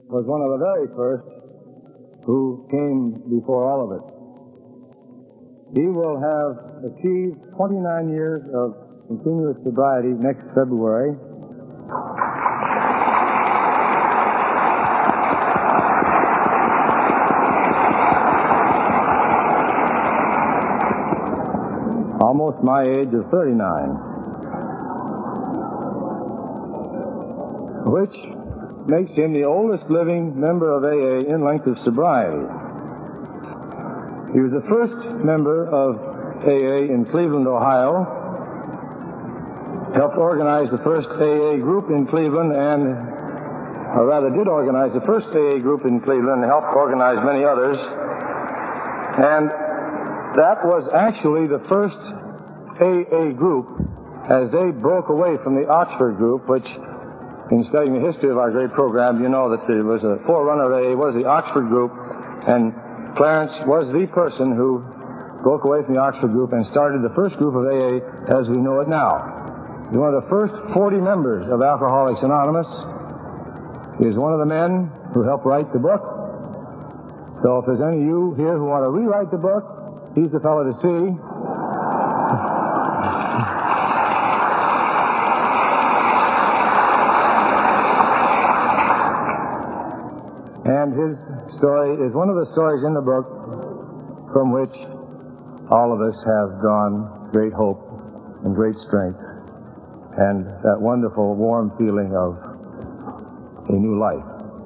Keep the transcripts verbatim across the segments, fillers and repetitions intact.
was one of the very first who came before all of it. He will have achieved twenty-nine years of continuous sobriety next February. Almost my age of thirty-nine. Which makes him the oldest living member of A A in length of sobriety. He was the first member of A A in Cleveland, Ohio, helped organize the first A A group in Cleveland, and, or rather did organize the first A A group in Cleveland and helped organize many others. And that was actually the first A A group as they broke away from the Oxford group, which, in studying the history of our great program, you know that there was a forerunner of A A was the Oxford group, and Clarence was the person who broke away from the Oxford group and started the first group of A A as we know it now. He's one of the first forty members of Alcoholics Anonymous. He is one of the men who helped write the book. So if there's any of you here who want to rewrite the book, he's the fellow to see. And his story is one of the stories in the book from which all of us have drawn great hope and great strength and that wonderful warm feeling of a new life.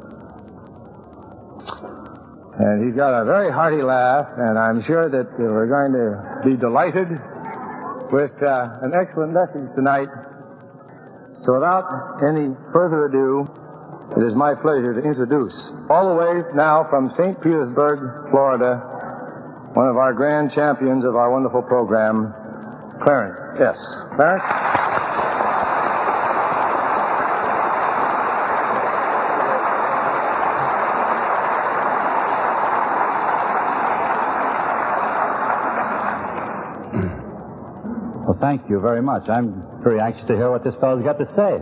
And he's got a very hearty laugh, and I'm sure that we're going to be delighted with uh, an excellent message tonight. So without any further ado, it is my pleasure to introduce, all the way now from Saint Petersburg, Florida, one of our grand champions of our wonderful program, Clarence. Yes, Clarence? Well, thank you very much. I'm very anxious to hear what this fellow's got to say.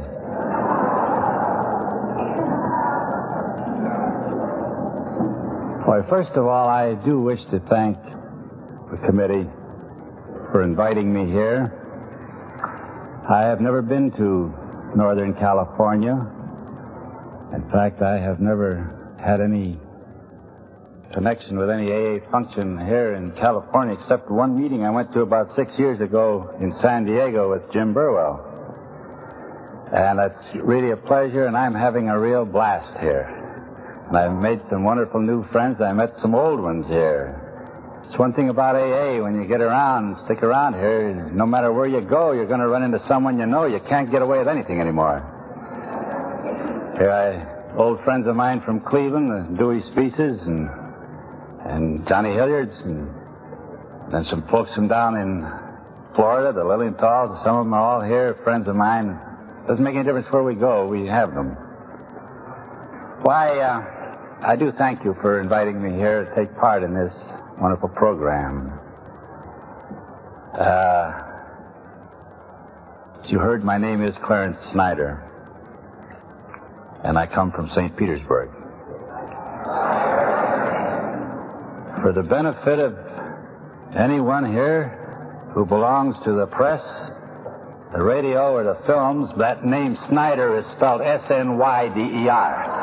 Well, first of all, I do wish to thank the committee for inviting me here. I have never been to Northern California. In fact, I have never had any connection with any A A function here in California except one meeting I went to about six years ago in San Diego with Jim Burwell. And it's really a pleasure, and I'm having a real blast here. And I've made some wonderful new friends. I met some old ones here. It's one thing about A A, when you get around, stick around here, no matter where you go, you're going to run into someone you know. You can't get away with anything anymore. Here I, old friends of mine from Cleveland, the Dewey Speaces and, and Johnny Hilliards, and then some folks from down in Florida, the Lilienthal's. Some of them are all here, friends of mine. Doesn't make any difference where we go, we have them. Why, uh, I do thank you for inviting me here to take part in this wonderful program. Uh, as you heard, my name is Clarence Snyder, and I come from Saint Petersburg. For the benefit of anyone here who belongs to the press, the radio, or the films, that name Snyder is spelled S N Y D E R.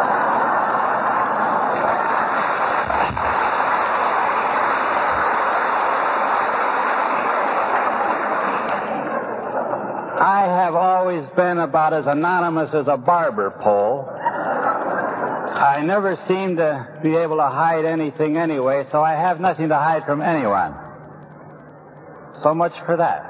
I have always been about as anonymous as a barber pole. I never seem to be able to hide anything anyway, so I have nothing to hide from anyone. So much for that.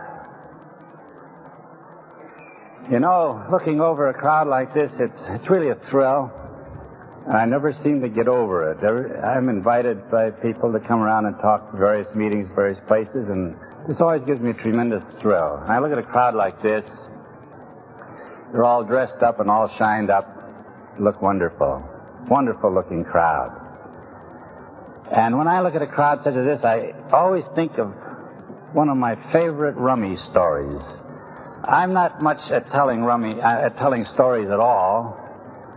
You know, looking over a crowd like this, it's, it's really a thrill. And I never seem to get over it. I'm invited by people to come around and talk to various meetings, various places, and this always gives me a tremendous thrill. And I look at a crowd like this. They're all dressed up and all shined up. Look wonderful. Wonderful looking crowd. And when I look at a crowd such as this, I always think of one of my favorite rummy stories. I'm not much at telling rummy, uh, at telling stories at all,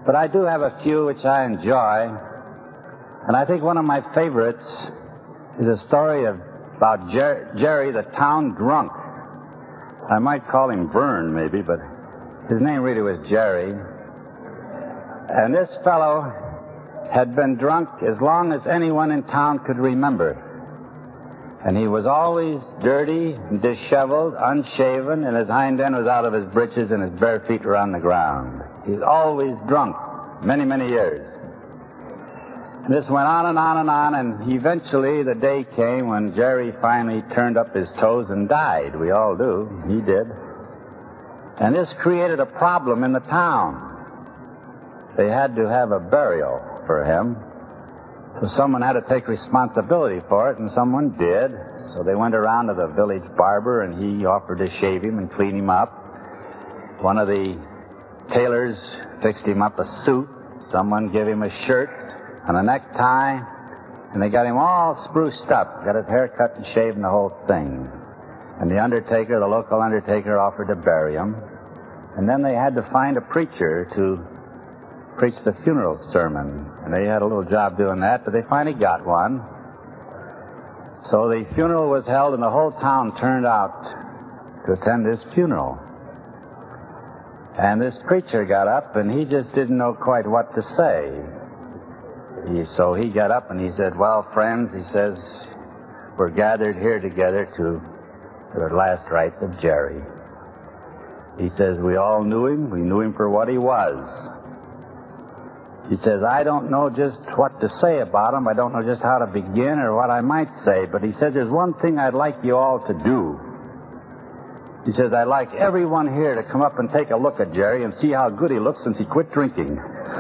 But I do have a few which I enjoy. And I think one of my favorites is a story of, about Jer- Jerry, the town drunk. I might call him Vern, maybe, but his name really was Jerry. And this fellow had been drunk as long as anyone in town could remember. And he was always dirty, disheveled, unshaven, and his hind end was out of his breeches and his bare feet were on the ground. He was always drunk, many, many years. And this went on and on and on, and eventually the day came when Jerry finally turned up his toes and died. We all do. He did. And this created a problem in the town. They had to have a burial for him. So someone had to take responsibility for it, and someone did. So they went around to the village barber, and he offered to shave him and clean him up. One of the tailors fixed him up a suit. Someone gave him a shirt and a necktie, and they got him all spruced up, got his hair cut and shaved and the whole thing. And the undertaker, the local undertaker, offered to bury him. And then they had to find a preacher to preach the funeral sermon. And they had a little job doing that, but they finally got one. So the funeral was held, and the whole town turned out to attend this funeral. And this preacher got up, and he just didn't know quite what to say. He, so he got up and he said, well, friends, he says, we're gathered here together to, to the last rites of Jerry. He says, we all knew him. We knew him for what he was. He says, I don't know just what to say about him. I don't know just how to begin or what I might say. But he says, there's one thing I'd like you all to do. He says, I'd like everyone here to come up and take a look at Jerry and see how good he looks since he quit drinking.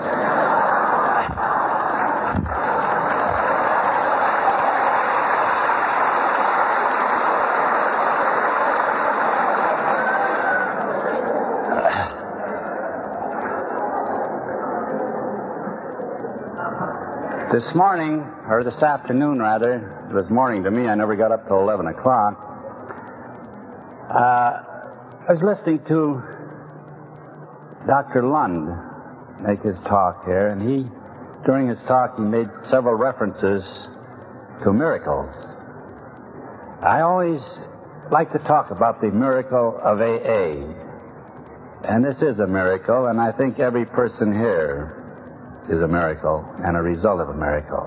This morning, or this afternoon rather, it was morning to me, I never got up till eleven o'clock, uh, I was listening to Doctor Lund make his talk here, and he, during his talk, he made several references to miracles. I always like to talk about the miracle of A A, and this is a miracle, and I think every person here is a miracle and a result of a miracle.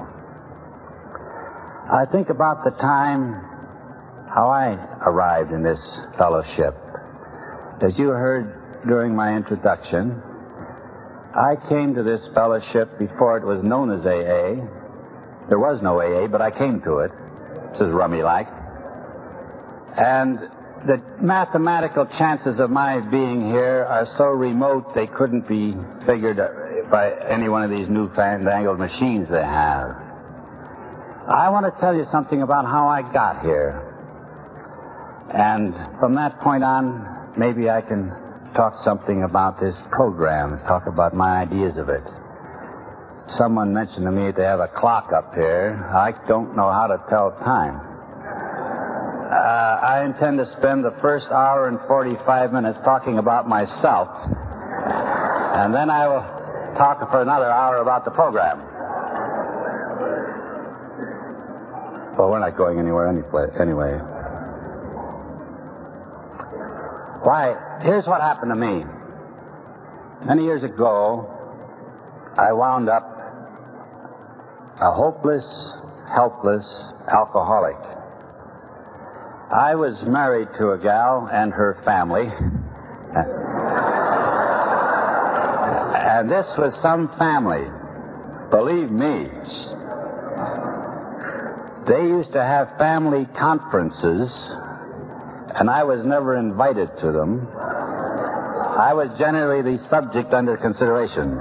I think about the time how I arrived in this fellowship. As you heard during my introduction, I came to this fellowship before it was known as A A. There was no A A, but I came to it. This is rummy-like. And the mathematical chances of my being here are so remote they couldn't be figured by any one of these newfangled machines they have. I want to tell you something about how I got here. And from that point on, maybe I can talk something about this program, talk about my ideas of it. Someone mentioned to me they have a clock up here. I don't know how to tell time. Uh, I intend to spend the first hour and forty-five minutes talking about myself, and then I will talk for another hour about the program. Well, we're not going anywhere anyway. Why, here's what happened to me. Many years ago, I wound up a hopeless, helpless alcoholic. I was married to a gal and her family. And this was some family. Believe me. They used to have family conferences, and I was never invited to them. I was generally the subject under consideration.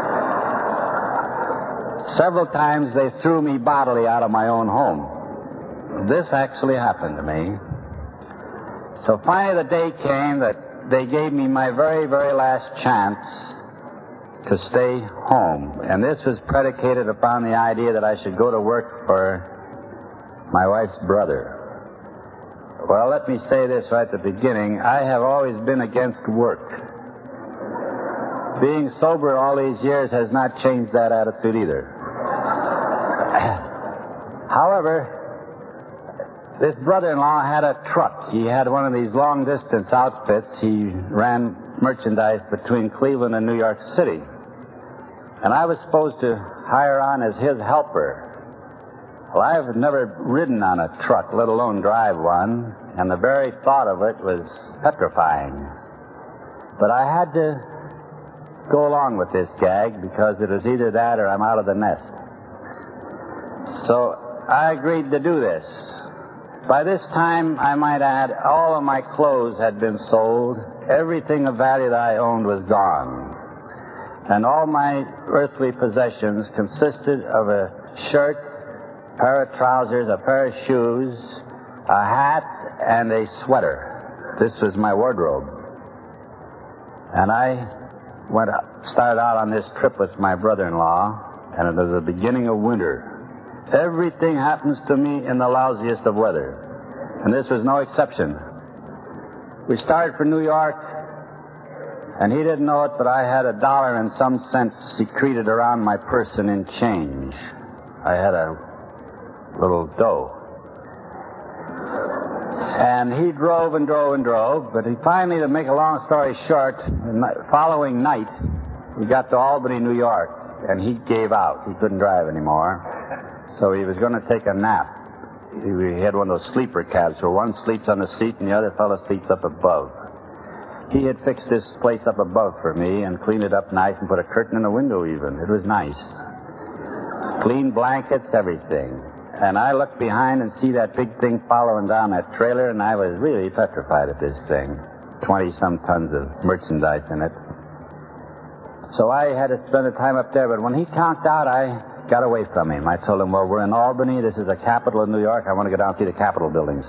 Several times they threw me bodily out of my own home. This actually happened to me. So finally the day came that they gave me my very, very last chance to stay home. And this was predicated upon the idea that I should go to work for my wife's brother. Well, let me say this right at the beginning. I have always been against work. being sober all these years has not changed that attitude either. However, this brother-in-law had a truck. He had one of these long-distance outfits. He ran merchandise between Cleveland and New York City. And I was supposed to hire on as his helper. Well, I've never ridden on a truck, let alone drive one, and the very thought of it was petrifying. But I had to go along with this gag because it was either that or I'm out of the nest. So I agreed to do this. By this time, I might add, all of my clothes had been sold. Everything of value that I owned was gone. And all my earthly possessions consisted of a shirt, a pair of trousers, a pair of shoes, a hat, and a sweater. This was my wardrobe. And I went up, started out on this trip with my brother-in-law, and it was the beginning of winter. Everything happens to me in the lousiest of weather, and this was no exception. We started for New York, and he didn't know it, but I had a dollar and some cents secreted around my person in change. I had a little dough. And he drove and drove and drove, but he finally, to make a long story short, the following night, we got to Albany, New York, and he gave out. He couldn't drive anymore. So he was going to take a nap. He had one of those sleeper cabs where one sleeps on the seat and the other fellow sleeps up above. He had fixed this place up above for me and cleaned it up nice and put a curtain in the window even. It was nice. Clean blankets, everything. And I looked behind and see that big thing following down that trailer, and I was really petrified at this thing. Twenty-some tons of merchandise in it. So I had to spend the time up there, but when he conked out, I got away from him. I told him, well, we're in Albany. This is the capital of New York. I want to go down and see the Capitol buildings.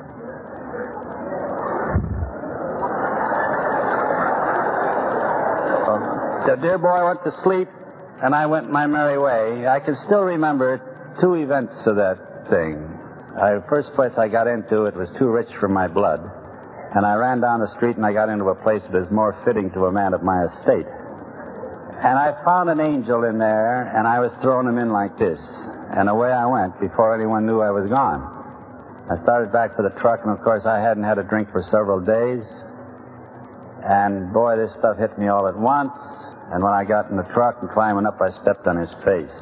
Well, the dear boy went to sleep, and I went my merry way. I can still remember two events of that thing. The first place I got into, it was too rich for my blood. And I ran down the street, and I got into a place that is more fitting to a man of my estate. And I found an angel in there, and I was throwing him in like this. And away I went before anyone knew I was gone. I started back for the truck, and of course I hadn't had a drink for several days. And boy, this stuff hit me all at once. And when I got in the truck and climbing up, I stepped on his face.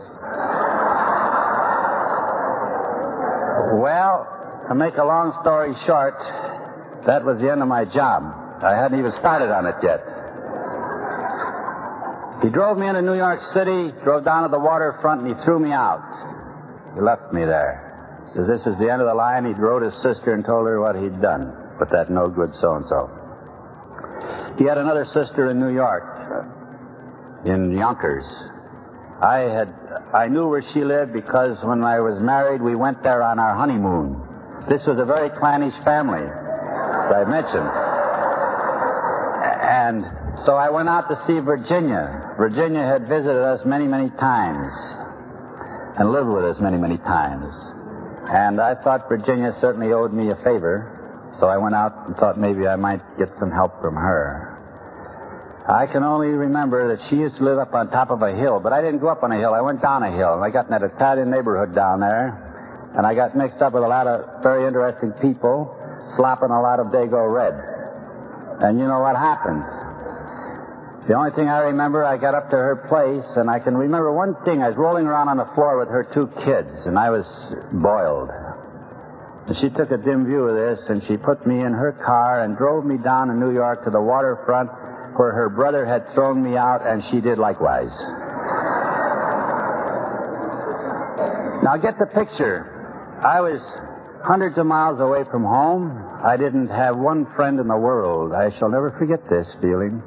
Well, to make a long story short, that was the end of my job. I hadn't even started on it yet. He drove me into New York City, drove down to the waterfront, and he threw me out. He left me there. He says, this is the end of the line. He wrote his sister and told her what he'd done. But that no good so-and-so. He had another sister in New York, in Yonkers. I had, I knew where she lived because when I was married, we went there on our honeymoon. This was a very clannish family, as I mentioned. And so I went out to see Virginia. Virginia had visited us many, many times and lived with us many, many times. And I thought Virginia certainly owed me a favor, so I went out and thought maybe I might get some help from her. I can only remember that she used to live up on top of a hill, but I didn't go up on a hill. I went down a hill, and I got in that Italian neighborhood down there, and I got mixed up with a lot of very interesting people, slopping a lot of Dago Red. And you know what happened? The only thing I remember, I got up to her place, and I can remember one thing. I was rolling around on the floor with her two kids, and I was boiled. And she took a dim view of this, and she put me in her car and drove me down to New York to the waterfront where her brother had thrown me out, and she did likewise. Now get the picture. I was hundreds of miles away from home. I didn't have one friend in the world. I shall never forget this feeling.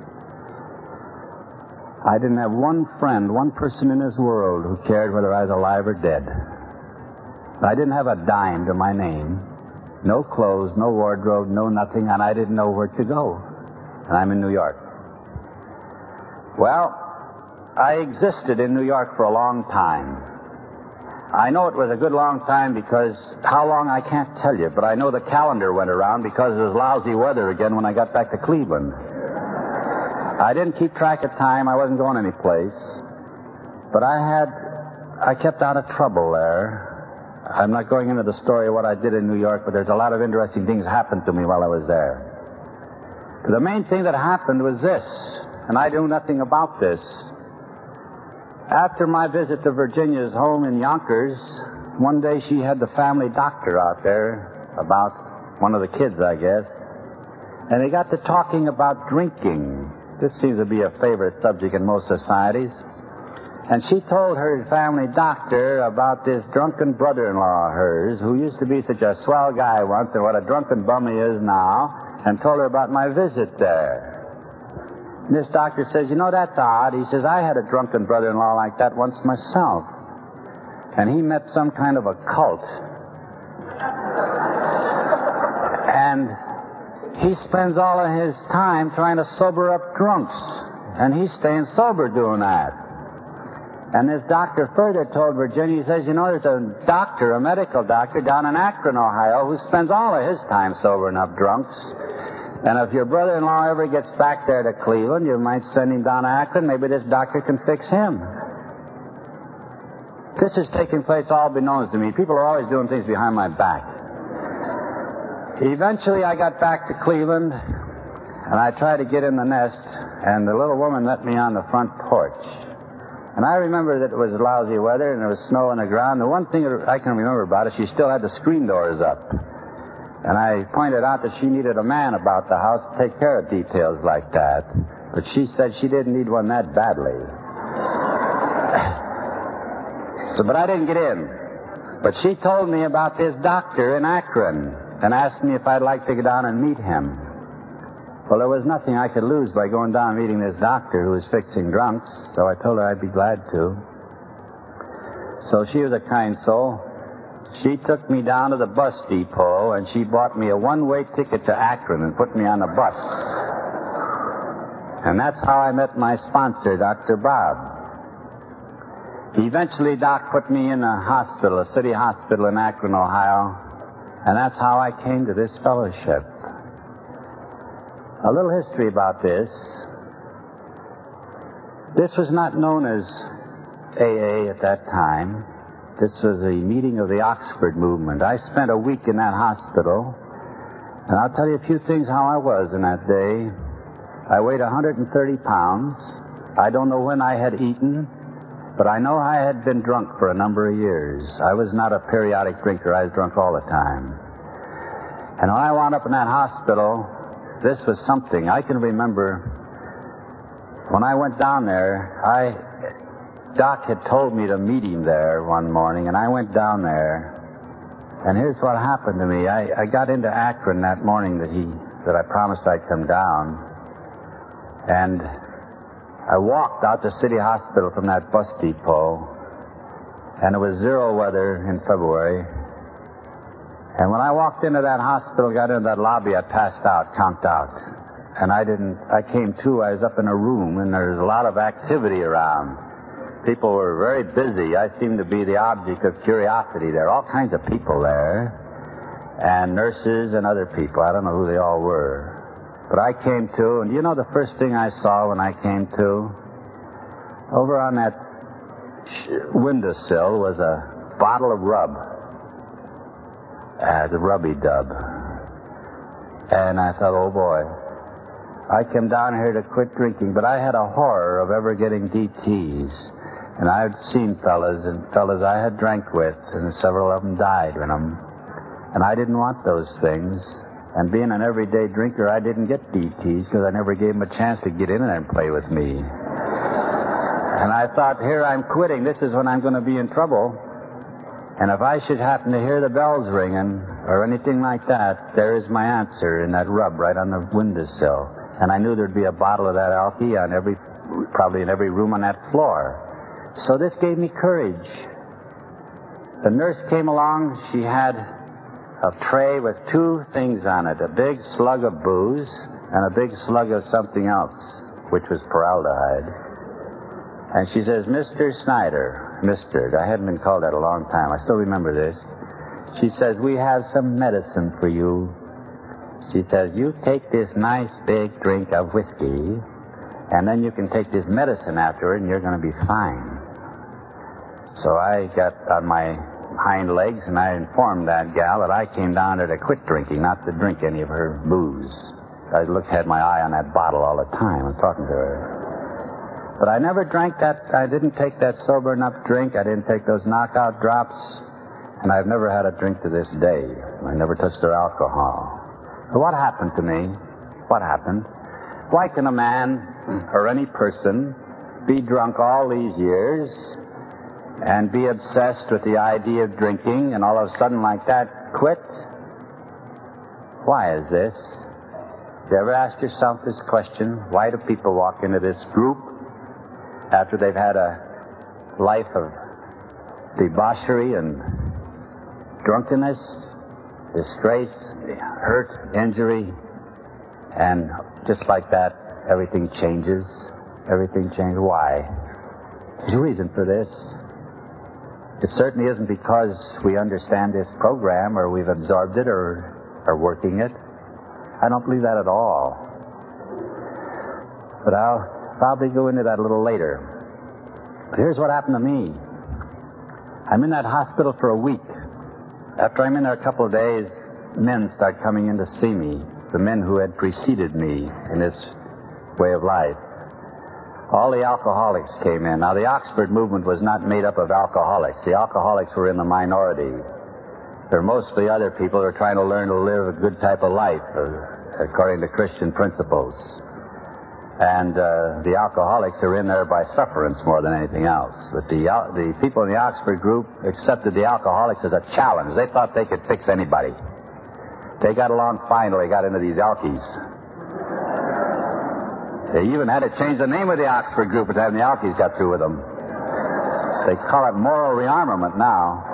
I didn't have one friend, one person in this world who cared whether I was alive or dead. I didn't have a dime to my name. No clothes, no wardrobe, no nothing, and I didn't know where to go. And I'm in New York. Well, I existed in New York for a long time. I know it was a good long time because how long I can't tell you, but I know the calendar went around because it was lousy weather again when I got back to Cleveland. I didn't keep track of time. I wasn't going any place. But I had, I kept out of trouble there. I'm not going into the story of what I did in New York, but there's a lot of interesting things happened to me while I was there. But the main thing that happened was this, and I knew nothing about this. After my visit to Virginia's home in Yonkers, one day she had the family doctor out there about one of the kids, I guess, and they got to talking about drinking. This seems to be a favorite subject in most societies. And she told her family doctor about this drunken brother-in-law of hers, who used to be such a swell guy once and what a drunken bum he is now, and told her about my visit there. And this doctor says, you know, that's odd. He says, I had a drunken brother-in-law like that once myself. And he met some kind of a cult. And he spends all of his time trying to sober up drunks. And he's staying sober doing that. And this doctor further told Virginia, he says, you know, there's a doctor, a medical doctor down in Akron, Ohio, who spends all of his time sobering up drunks. And if your brother-in-law ever gets back there to Cleveland, you might send him down to Akron. Maybe this doctor can fix him. This is taking place all beknownst to me. People are always doing things behind my back. Eventually, I got back to Cleveland, and I tried to get in the nest, and the little woman met me on the front porch. And I remember that it was lousy weather, and there was snow on the ground. The one thing that I can remember about it, she still had the screen doors up. And I pointed out that she needed a man about the house to take care of details like that. But she said she didn't need one that badly. So, but I didn't get in. But she told me about this doctor in Akron and asked me if I'd like to go down and meet him. Well, there was nothing I could lose by going down and meeting this doctor who was fixing drunks, so I told her I'd be glad to. So she was a kind soul. She took me down to the bus depot, and she bought me a one-way ticket to Akron and put me on a bus. And that's how I met my sponsor, Doctor Bob. Eventually, Doc put me in a hospital, a city hospital in Akron, Ohio, and that's how I came to this fellowship. A little history about this. This was not known as A A at that time. This was a meeting of the Oxford movement. I spent a week in that hospital, and I'll tell you a few things how I was in that day. I weighed one hundred thirty pounds. I don't know when I had eaten, but I know I had been drunk for a number of years. I was not a periodic drinker. I was drunk all the time. And when I wound up in that hospital, this was something. I can remember when I went down there, I, Doc had told me to meet him there one morning, and I went down there, and here's what happened to me. I, I got into Akron that morning that he, that I promised I'd come down, and I walked out to City Hospital from that bus depot, and it was zero weather in February. And when I walked into that hospital, got into that lobby, I passed out, conked out. And I didn't, I came to, I was up in a room, and there was a lot of activity around. People were very busy. I seemed to be the object of curiosity there. All kinds of people there. And nurses and other people. I don't know who they all were. But I came to, and you know the first thing I saw when I came to? Over on that windowsill was a bottle of rub. As a rubby dub. And I thought, oh boy, I came down here to quit drinking, but I had a horror of ever getting D Ts. And I'd seen fellas and fellas I had drank with, and several of them died in them. And I didn't want those things. And being an everyday drinker, I didn't get D Ts because I never gave them a chance to get in there and play with me. And I thought, here I'm quitting. This is when I'm going to be in trouble. And if I should happen to hear the bells ringing or anything like that, there is my answer in that rub right on the windowsill. And I knew there'd be a bottle of that Alki on every, probably in every room on that floor. So this gave me courage. The nurse came along. She had a tray with two things on it, a big slug of booze and a big slug of something else, which was formaldehyde. And she says, Mister Snyder, Mister, I hadn't been called that a long time. I still remember this. She says, we have some medicine for you. She says, you take this nice big drink of whiskey, And then you can take this medicine afterward, and you're going to be fine. So I got on my hind legs, and I informed that gal that I came down there to quit drinking, not to drink any of her booze. I looked, had my eye on that bottle all the time and talking to her. But I never drank that, I didn't take that sober enough drink, I didn't take those knockout drops, and I've never had a drink to this day. I never touched their alcohol. So what happened to me? What happened? Why can a man or any person be drunk all these years and be obsessed with the idea of drinking and all of a sudden like that quit? Why is this? You ever ask yourself this question? Why do people walk into this group after they've had a life of debauchery and drunkenness, disgrace, hurt, injury, and just like that, everything changes? Everything changes. Why? There's a reason for this. It certainly isn't because we understand this program or we've absorbed it or are working it. I don't believe that at all. But I'll probably go into that a little later. But here's what happened to me. I'm in that hospital for a week. After I'm in there a couple of days, men start coming in to see me, the men who had preceded me in this way of life. All the alcoholics came in. Now, the Oxford movement was not made up of alcoholics. The alcoholics were in the minority. They're mostly other people who are trying to learn to live a good type of life, uh, according to Christian principles. And uh, the alcoholics are in there by sufferance more than anything else. But the, uh, the people in the Oxford group accepted the alcoholics as a challenge. They thought they could fix anybody. They got along fine till they got into these Alkies. They even had to change the name of the Oxford group by the time the Alkies got through with them. They call it moral rearmament now.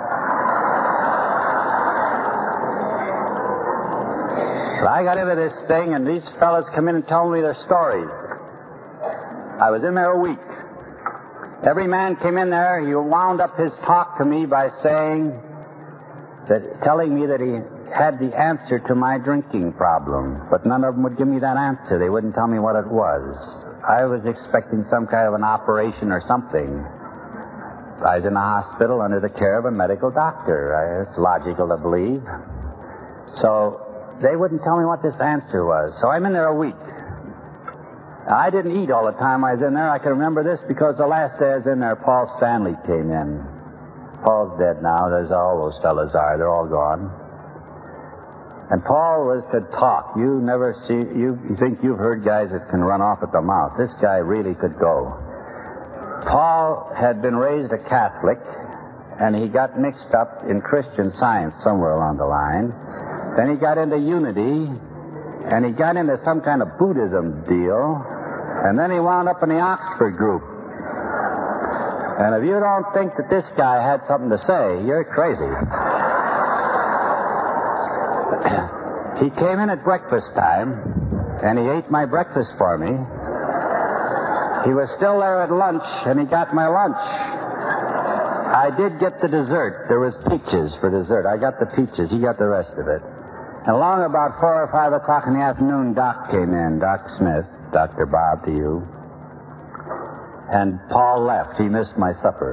But I got into this thing, and these fellas come in and told me their stories. I was in there a week. Every man came in there, he wound up his talk to me by saying that, telling me that he had the answer to my drinking problem, but none of them would give me that answer. They wouldn't tell me what it was. I was expecting some kind of an operation or something. I was in a hospital under the care of a medical doctor. I, it's logical to believe. So they wouldn't tell me what this answer was. So I'm in there a week. Now, I didn't eat all the time I was in there. I can remember this because the last day I was in there, Paul Stanley came in. Paul's dead now. There's all those fellas are. They're all gone. And Paul was to talk. You never see, you, you think you've heard guys that can run off at the mouth. This guy really could go. Paul had been raised a Catholic, and he got mixed up in Christian Science somewhere along the line. Then he got into unity, and he got into some kind of Buddhism deal, and then he wound up in the Oxford group. And if you don't think that this guy had something to say, you're crazy. He came in at breakfast time, and he ate my breakfast for me. He was still there at lunch, and he got my lunch. I did get the dessert. There was peaches for dessert. I got the peaches. He got the rest of it. And along about four or five o'clock in the afternoon, Doc came in, Doc Smith, Doctor Bob to you. And Paul left. He missed my supper.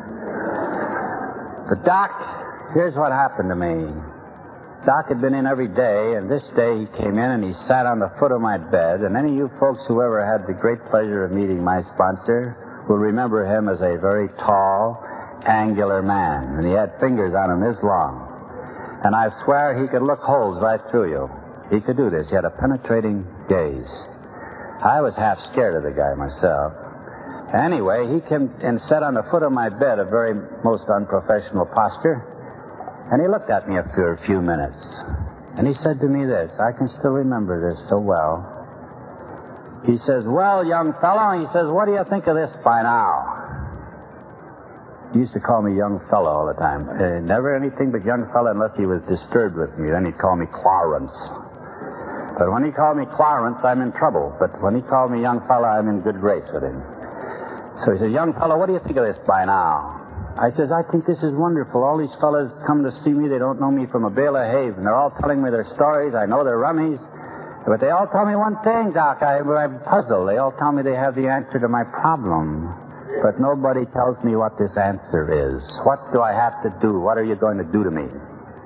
But Doc, here's what happened to me. Doc had been in every day, and this day he came in and he sat on the foot of my bed. And any of you folks who ever had the great pleasure of meeting my sponsor will remember him as a very tall, angular man. And he had fingers on him this long. And I swear he could look holes right through you. He could do this. He had a penetrating gaze. I was half scared of the guy myself. Anyway, he came and sat on the foot of my bed, a very most unprofessional posture. And he looked at me after a few minutes. And he said to me this. I can still remember this so well. He says, well, young fellow, he says, what do you think of this by now? He used to call me young fellow all the time. Uh, never anything but young fellow unless he was disturbed with me. Then he'd call me Clarence. But when he called me Clarence, I'm in trouble. But when he called me young fellow, I'm in good grace with him. So he says, young fellow, what do you think of this by now? I says, I think this is wonderful. All these fellas come to see me. They don't know me from a bale of hay. And they're all telling me their stories. I know their rummies. But they all tell me one thing, Doc. I, I'm puzzled. They all tell me they have the answer to my problem. But nobody tells me what this answer is. What do I have to do? What are you going to do to me?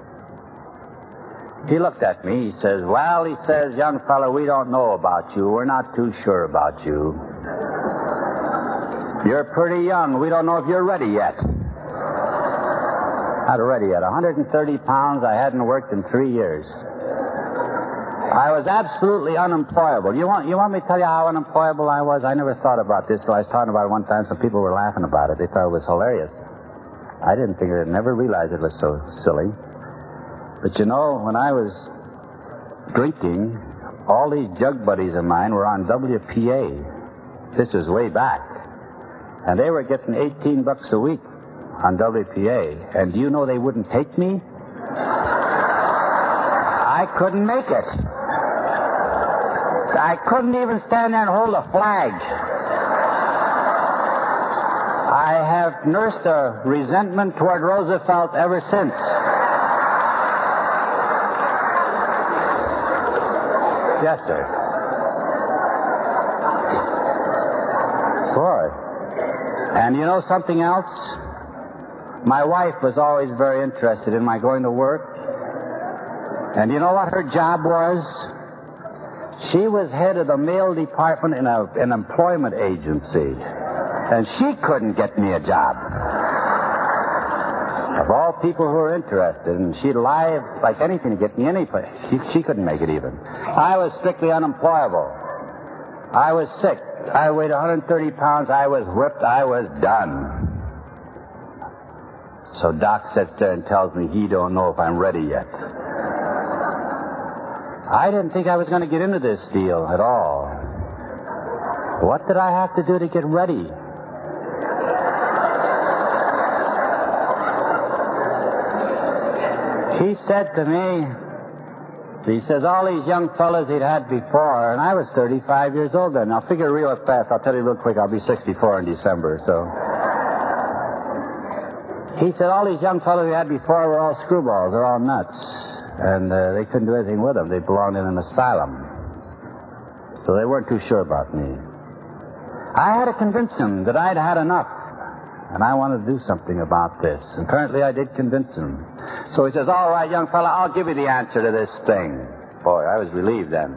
He looked at me. He says, well, he says, young fellow, we don't know about you. We're not too sure about you. You're pretty young. We don't know if you're ready yet. Not ready yet. one hundred thirty pounds. I hadn't worked in three years. I was absolutely unemployable. You want you want me to tell you how unemployable I was? I never thought about this till I was talking about it one time. Some people were laughing about it. They thought it was hilarious. I didn't think it. I never realized it was so silly. But you know, when I was drinking, all these jug buddies of mine were on W P A. This was way back. And they were getting eighteen bucks a week on W P A. And do you know they wouldn't take me? I couldn't make it. I couldn't even stand there and hold a flag. I have nursed a resentment toward Roosevelt ever since. Yes, sir. Boy. And you know something else? My wife was always very interested in my going to work. And you know what her job was? She was head of the mail department in a, an employment agency. And she couldn't get me a job. Of all people who were interested, and she'd lie like anything to get me any place. She, she couldn't make it even. I was strictly unemployable. I was sick. I weighed one hundred thirty pounds. I was whipped. I was done. So Doc sits there and tells me he don't know if I'm ready yet. I didn't think I was going to get into this deal at all. What did I have to do to get ready? He said to me, he says, all these young fellas he'd had before, and I was thirty-five years old then. Now, figure real fast. I'll tell you real quick, I'll be sixty-four in December, so. He said, all these young fellas he had before were all screwballs. They're all nuts. And uh, they couldn't do anything with them. They belonged in an asylum. So they weren't too sure about me. I had to convince him that I'd had enough. And I wanted to do something about this. And apparently I did convince him. So he says, all right, young fella, I'll give you the answer to this thing. Boy, I was relieved then.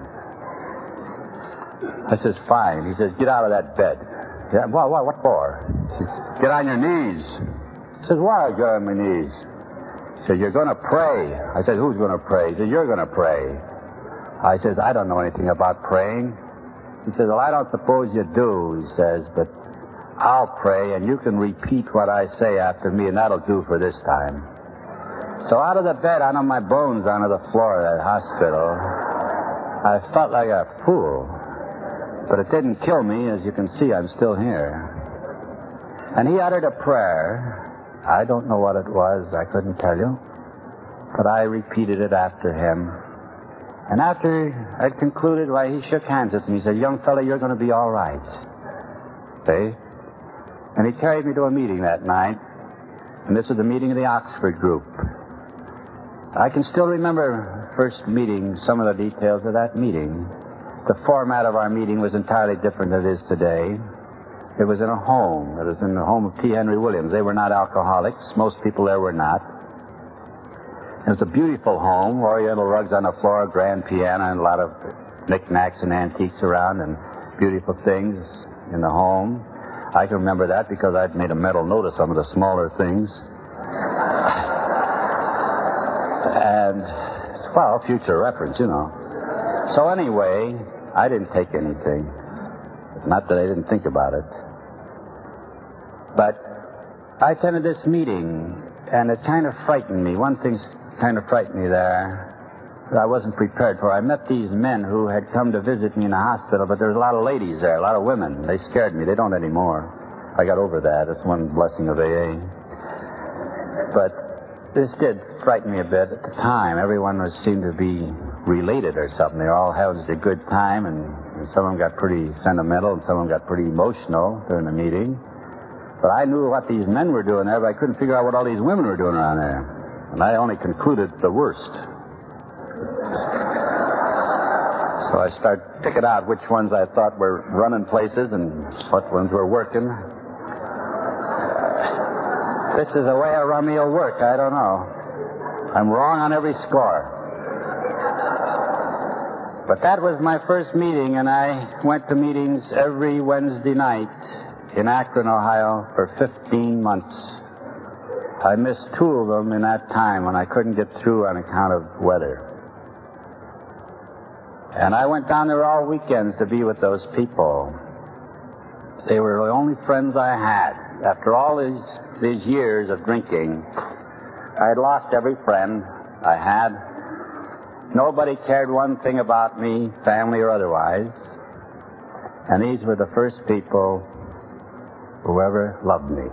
I says, fine. He says, get out of that bed. Yeah, what, what, what for? He says, get on your knees. He says, why I get on my knees? He said, you're going to pray. I said, who's going to pray? He said, you're going to pray. I says, I don't know anything about praying. He says, well, I don't suppose you do, he says, but I'll pray, and you can repeat what I say after me, and that'll do for this time. So out of the bed, out of my bones, onto the floor of that hospital, I felt like a fool. But it didn't kill me. As you can see, I'm still here. And he uttered a prayer. I don't know what it was. I couldn't tell you. But I repeated it after him. And after I'd concluded, why, he shook hands with me. He said, young fella, you're going to be all right. See? And he carried me to a meeting that night. And this was the meeting of the Oxford group. I can still remember first meeting, some of the details of that meeting. The format of our meeting was entirely different than it is today. It was in a home. It was in the home of T. Henry Williams. They were not alcoholics. Most people there were not. It was a beautiful home, oriental rugs on the floor, a grand piano, and a lot of knickknacks and antiques around, and beautiful things in the home. I can remember that because I'd made a mental note of some of the smaller things. And, well, future reference, you know. So anyway, I didn't take anything. Not that I didn't think about it. But I attended this meeting, and it kind of frightened me. One thing kind of frightened me there that I wasn't prepared for. I met these men who had come to visit me in the hospital, but there was a lot of ladies there, a lot of women. They scared me. They don't anymore. I got over that. It's one blessing of A A. But this did frighten me a bit at the time. Everyone was seemed to be related or something. They all had a good time, and, and some of them got pretty sentimental, and some of them got pretty emotional during the meeting. But I knew what these men were doing there, but I couldn't figure out what all these women were doing around there. And I only concluded the worst. So I start picking out which ones I thought were running places and what ones were working. This is the way a rummy will work. I don't know. I'm wrong on every score. But that was my first meeting, and I went to meetings every Wednesday night in Akron, Ohio, for fifteen months. I missed two of them in that time when I couldn't get through on account of weather. And I went down there all weekends to be with those people. They were the only friends I had. After all these, these years of drinking, I had lost every friend I had. Nobody cared one thing about me, family or otherwise. And these were the first people who ever loved me.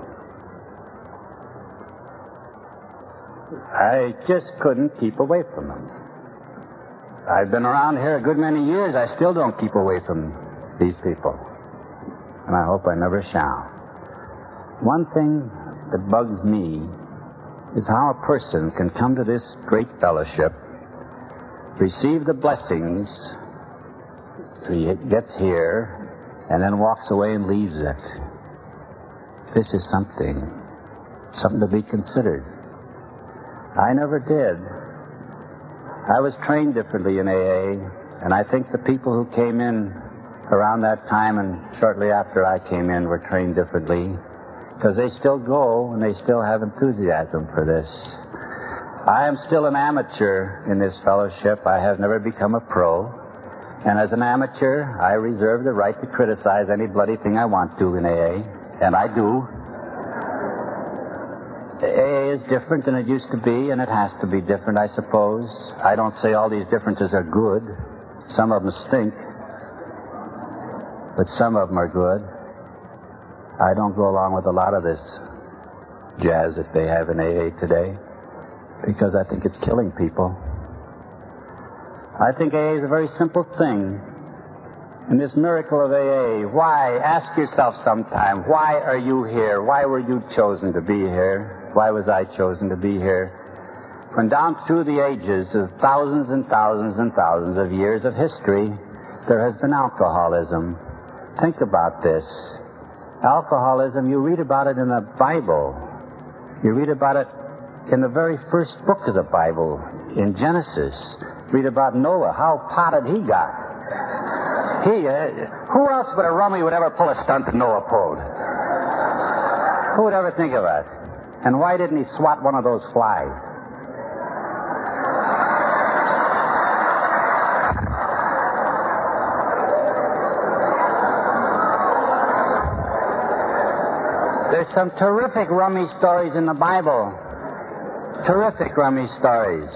I just couldn't keep away from them. I've been around here a good many years. I still don't keep away from these people. And I hope I never shall. One thing that bugs me is how a person can come to this great fellowship, receive the blessings, he gets here, and then walks away and leaves it. This is something, something to be considered. I never did. I was trained differently in A A, and I think the people who came in around that time and shortly after I came in were trained differently, because they still go and they still have enthusiasm for this. I am still an amateur in this fellowship. I have never become a pro, and as an amateur, I reserve the right to criticize any bloody thing I want to in A A, and I do. A A is different than it used to be, and it has to be different, I suppose. I don't say all these differences are good. Some of them stink. But some of them are good. I don't go along with a lot of this jazz that they have in A A today, because I think it's killing people. I think A A is a very simple thing. And this miracle of A A, why? Ask yourself sometime, why are you here? Why were you chosen to be here? Why was I chosen to be here? When down through the ages of thousands and thousands and thousands of years of history, there has been alcoholism. Think about this. Alcoholism, you read about it in the Bible. You read about it in the very first book of the Bible, in Genesis. Read about Noah, how potted he got. He, uh, who else but a rummy would ever pull a stunt that Noah pulled? Who would ever think of it? And why didn't he swat one of those flies? There's some terrific rummy stories in the Bible. Terrific rummy stories.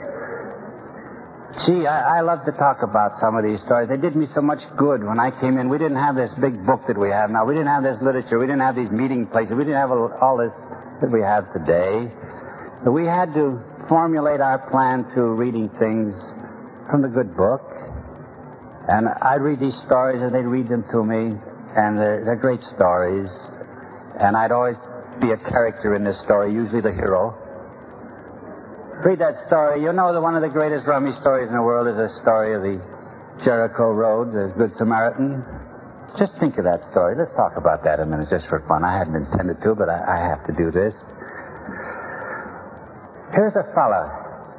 Gee, I, I love to talk about some of these stories. They did me so much good when I came in. We didn't have this big book that we have now. We didn't have this literature. We didn't have these meeting places. We didn't have all this that we have today. So we had to formulate our plan to reading things from the good book. And I'd read these stories, and they'd read them to me. And they're, they're great stories. And I'd always be a character in this story, usually the hero. Read that story. You know that one of the greatest rummy stories in the world is the story of the Jericho Road, the Good Samaritan. Just think of that story. Let's talk about that a minute, just for fun. I hadn't intended to, but I, I have to do this. Here's a fella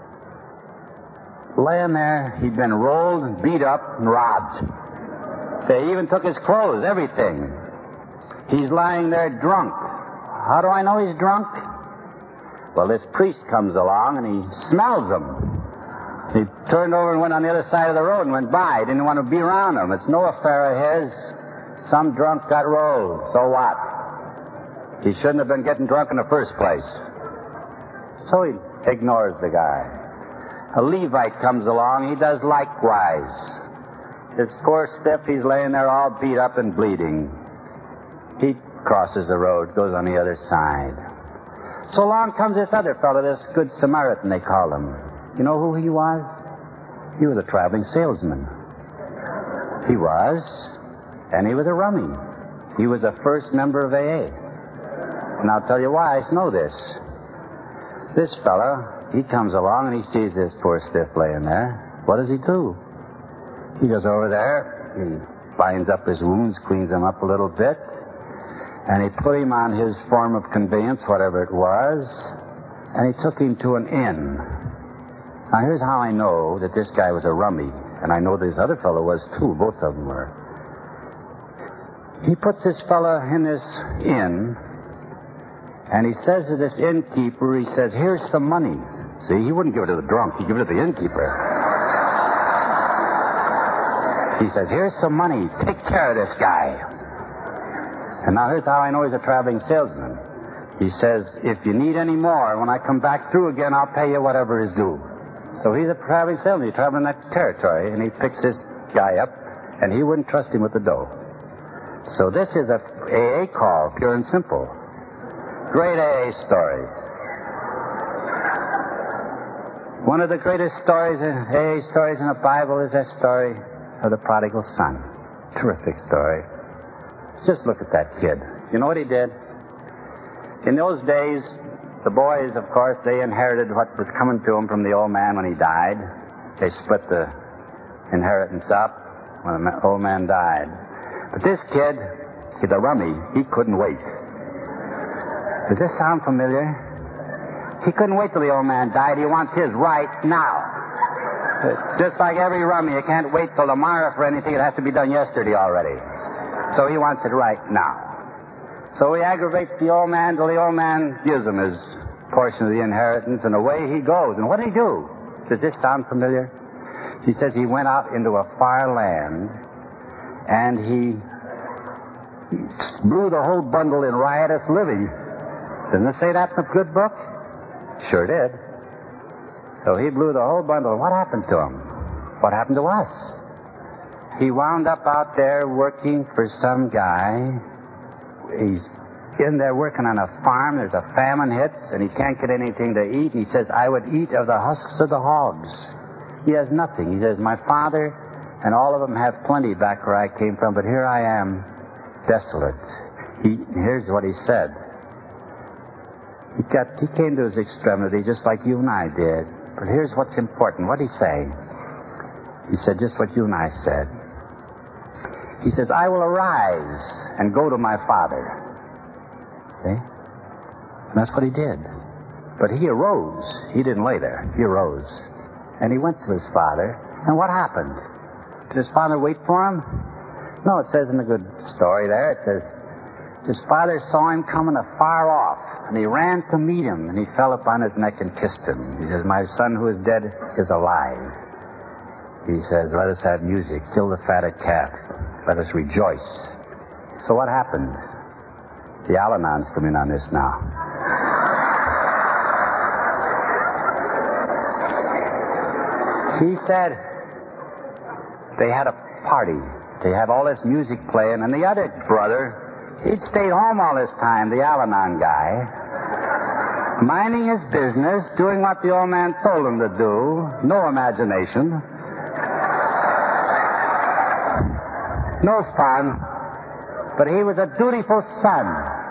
laying there. He'd been rolled and beat up and robbed. They even took his clothes, everything. He's lying there drunk. How do I know he's drunk? Well, this priest comes along and he smells him. He turned over and went on the other side of the road and went by. He didn't want to be around him. It's no affair of his. Some drunk got rolled. So what? He shouldn't have been getting drunk in the first place. So he ignores the guy. A Levite comes along. He does likewise. This poor stiff, he's laying there all beat up and bleeding. He crosses the road, goes on the other side. So along comes this other fellow, this Good Samaritan, they call him. You know who he was? He was a traveling salesman. He was, and he was a rummy. He was a first member of A A. And I'll tell you why I know this. This fellow, he comes along and he sees this poor stiff laying there. What does he do? he goes over there, he binds up his wounds, cleans them up a little bit, and he put him on his form of conveyance, whatever it was, and he took him to an inn. Now, here's how I know that this guy was a rummy, and I know this other fellow was too. Both of them were. He puts this fellow in this inn, and he says to this innkeeper, he says, here's some money. See, he wouldn't give it to the drunk. He'd give it to the innkeeper. He says, here's some money. Take care of this guy. And now here's how I know he's a traveling salesman. He says, if you need any more, when I come back through again, I'll pay you whatever is due. So he's a traveling salesman. He's traveling that territory, and he picks this guy up, and he wouldn't trust him with the dough. So this is a A A call, pure and simple. Great A A story. One of the greatest stories, A A stories in the Bible is that story of the prodigal son. Terrific story. Just look at that kid. You know what he did? In those days, the boys, of course, they inherited what was coming to them from the old man when he died. They split the inheritance up when the old man died. But this kid, the rummy, he couldn't wait. Does this sound familiar? He couldn't wait till the old man died. He wants his right now. Just like every rummy, you can't wait till tomorrow for anything. It has to be done yesterday already. So he wants it right now. So he aggravates the old man till the old man gives him his portion of the inheritance, and away he goes. And what did he do? Does this sound familiar? He says he went out into a far land, and he blew the whole bundle in riotous living. Doesn't it say that in the good book? Sure did. So he blew the whole bundle. What happened to him? What happened to us? He wound up out there working for some guy. He's in there working on a farm. There's a famine hits, and he can't get anything to eat. He says, I would eat of the husks of the hogs. He has nothing. He says, my father and all of them have plenty back where I came from, but here I am, desolate. He, here's what he said. He got, he came to his extremity just like you and I did. But here's what's important. What did he say? He said just what you and I said. He says, I will arise and go to my father. See? And that's what he did. But he arose. He didn't lay there. He arose. And he went to his father. And what happened? Did his father wait for him? No, it says in the good story there, it says, his father saw him coming afar off, and he ran to meet him, and he fell upon his neck and kissed him. He says, my son who is dead is alive. He says, let us have music, kill the fatted calf, let us rejoice. So what happened? The Al-Anons come in on this now. He said they had a party. They have all this music playing, and the other brother, he'd stayed home all this time, the Al-Anon guy, minding his business, doing what the old man told him to do, no imagination, no fun, but he was a dutiful son.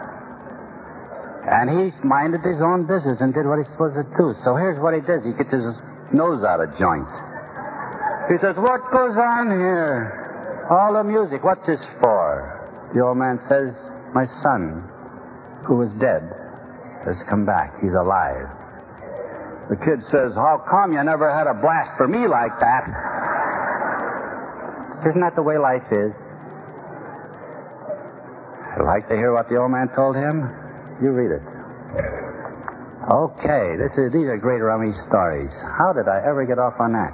And he minded his own business and did what he's supposed to do. So here's what he does. He gets his nose out of joint. He says, what goes on here? All the music, what's this for? The old man says, my son, who was dead, has come back. He's alive. The kid says, how come you never had a blast for me like that? Isn't that the way life is? I'd like to hear what the old man told him. You read it. Okay, this is, these are great rummy stories. How did I ever get off on that?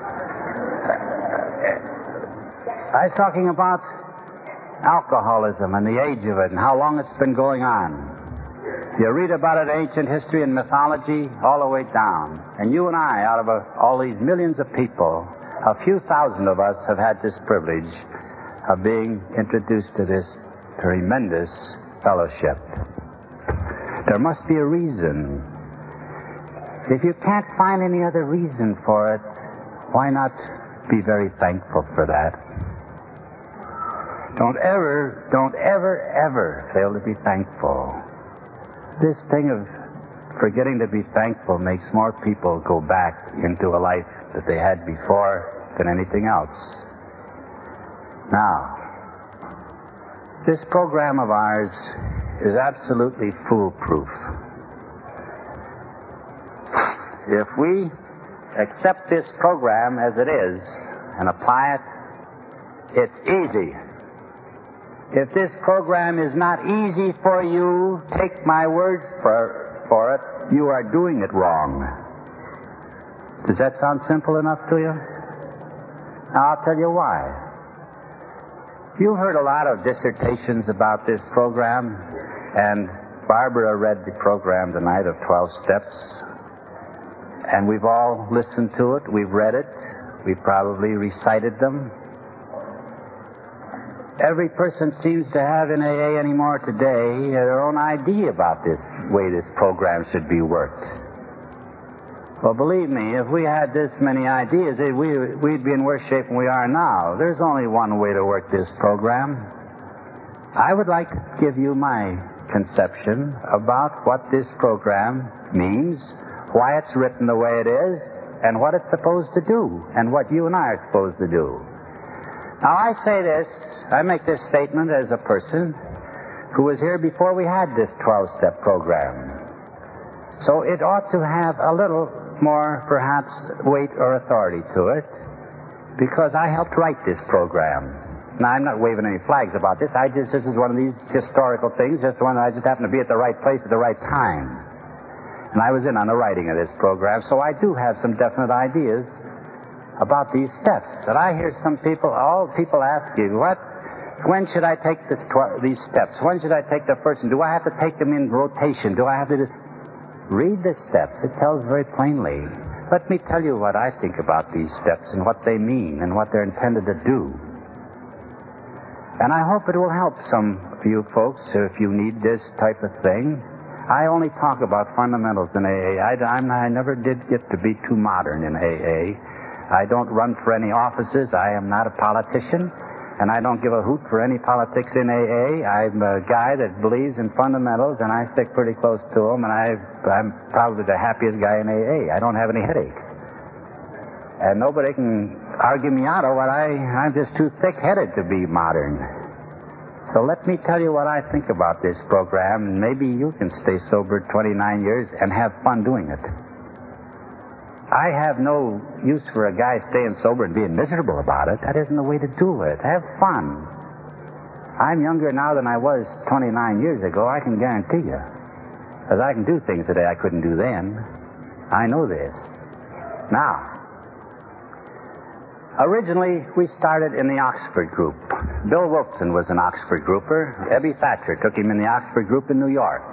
I was talking about alcoholism and the age of it and how long it's been going on. You read about it in ancient history and mythology all the way down. And you and I, out of a, all these millions of people, a few thousand of us have had this privilege of being introduced to this tremendous fellowship. There must be a reason. If you can't find any other reason for it, why not be very thankful for that? Don't ever, don't ever, ever fail to be thankful. This thing of forgetting to be thankful makes more people go back into a life that they had before than anything else. Now, this program of ours is absolutely foolproof. If we accept this program as it is and apply it, it's easy. If this program is not easy for you, take my word for, for it, you are doing it wrong. Does that sound simple enough to you? Now, I'll tell you why. You've heard a lot of dissertations about this program, and Barbara read the program tonight of twelve steps, and we've all listened to it, we've read it, we've probably recited them. Every person seems to have in A A anymore today their own idea about this way this program should be worked. Well, believe me, if we had this many ideas, we, we'd be in worse shape than we are now. There's only one way to work this program. I would like to give you my conception about what this program means, why it's written the way it is, and what it's supposed to do, and what you and I are supposed to do. Now, I say this, I make this statement as a person who was here before we had this twelve-step program. So it ought to have a little more, perhaps, weight or authority to it, because I helped write this program. Now, I'm not waving any flags about this. I just, this is one of these historical things, just one that I just happened to be at the right place at the right time. And I was in on the writing of this program, so I do have some definite ideas about these steps. And I hear some people, all people ask you, what, when should I take this tw- these steps? When should I take the first one? Do I have to take them in rotation? Do I have to do... Read the steps. It tells very plainly. Let me tell you what I think about these steps and what they mean and what they're intended to do. And I hope it will help some of you folks if you need this type of thing. I only talk about fundamentals in A A. I, I'm, I never did get to be too modern in A A. I don't run for any offices. I am not a politician. And I don't give a hoot for any politics in A A. I'm a guy that believes in fundamentals, and I stick pretty close to them, and I, I'm probably the happiest guy in A A. I don't have any headaches. And nobody can argue me out of what I... I'm just too thick-headed to be modern. So let me tell you what I think about this program, and maybe you can stay sober twenty-nine years and have fun doing it. I have no use for a guy staying sober and being miserable about it. That isn't the way to do it. Have fun. I'm younger now than I was twenty-nine years ago, I can guarantee you. Because I can do things today I couldn't do then. I know this. Now, originally we started in the Oxford group. Bill Wilson was an Oxford grouper. Ebby Thatcher took him in the Oxford group in New York.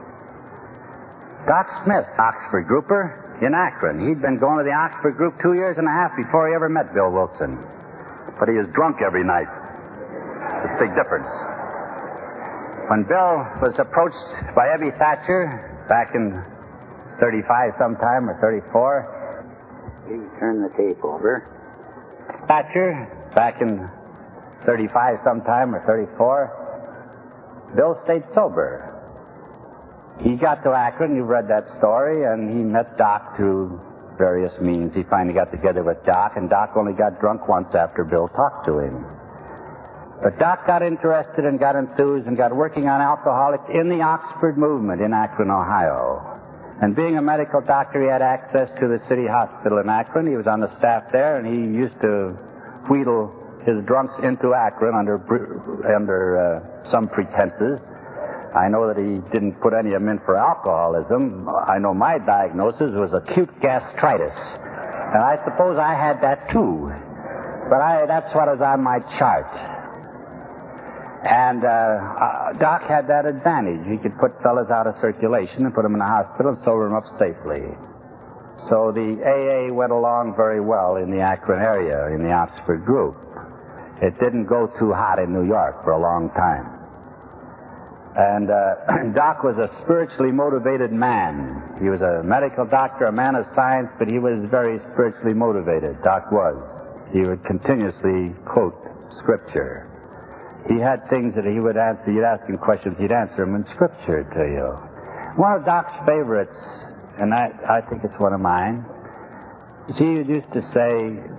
Doc Smith, Oxford grouper, in Akron. He'd been going to the Oxford group two years and a half before he ever met Bill Wilson. But he was drunk every night. It's a big difference. When Bill was approached by Ebby Thatcher back in thirty-five sometime, or thirty-four, he turned the tape over. Thatcher, back in thirty-five sometime, or thirty-four, Bill stayed sober. He got to Akron, you've read that story, and he met Doc through various means. He finally got together with Doc, and Doc only got drunk once after Bill talked to him. But Doc got interested and got enthused and got working on alcoholics in the Oxford movement in Akron, Ohio. And being a medical doctor, he had access to the city hospital in Akron. He was on the staff there, and he used to wheedle his drunks into Akron under, under uh, some pretenses. I know that he didn't put any of them in for alcoholism. I know my diagnosis was acute gastritis. And I suppose I had that too. But I, that's what was on my chart. And uh, uh, Doc had that advantage. He could put fellas out of circulation and put them in the hospital and sober them up safely. So the A A went along very well in the Akron area, in the Oxford group. It didn't go too hot in New York for a long time. And uh, Doc was a spiritually motivated man. He was a medical doctor, a man of science, but he was very spiritually motivated. Doc was. He would continuously quote Scripture. He had things that he would answer. You'd ask him questions, he'd answer them in Scripture to you. One of Doc's favorites, and I, I think it's one of mine, is he used to say,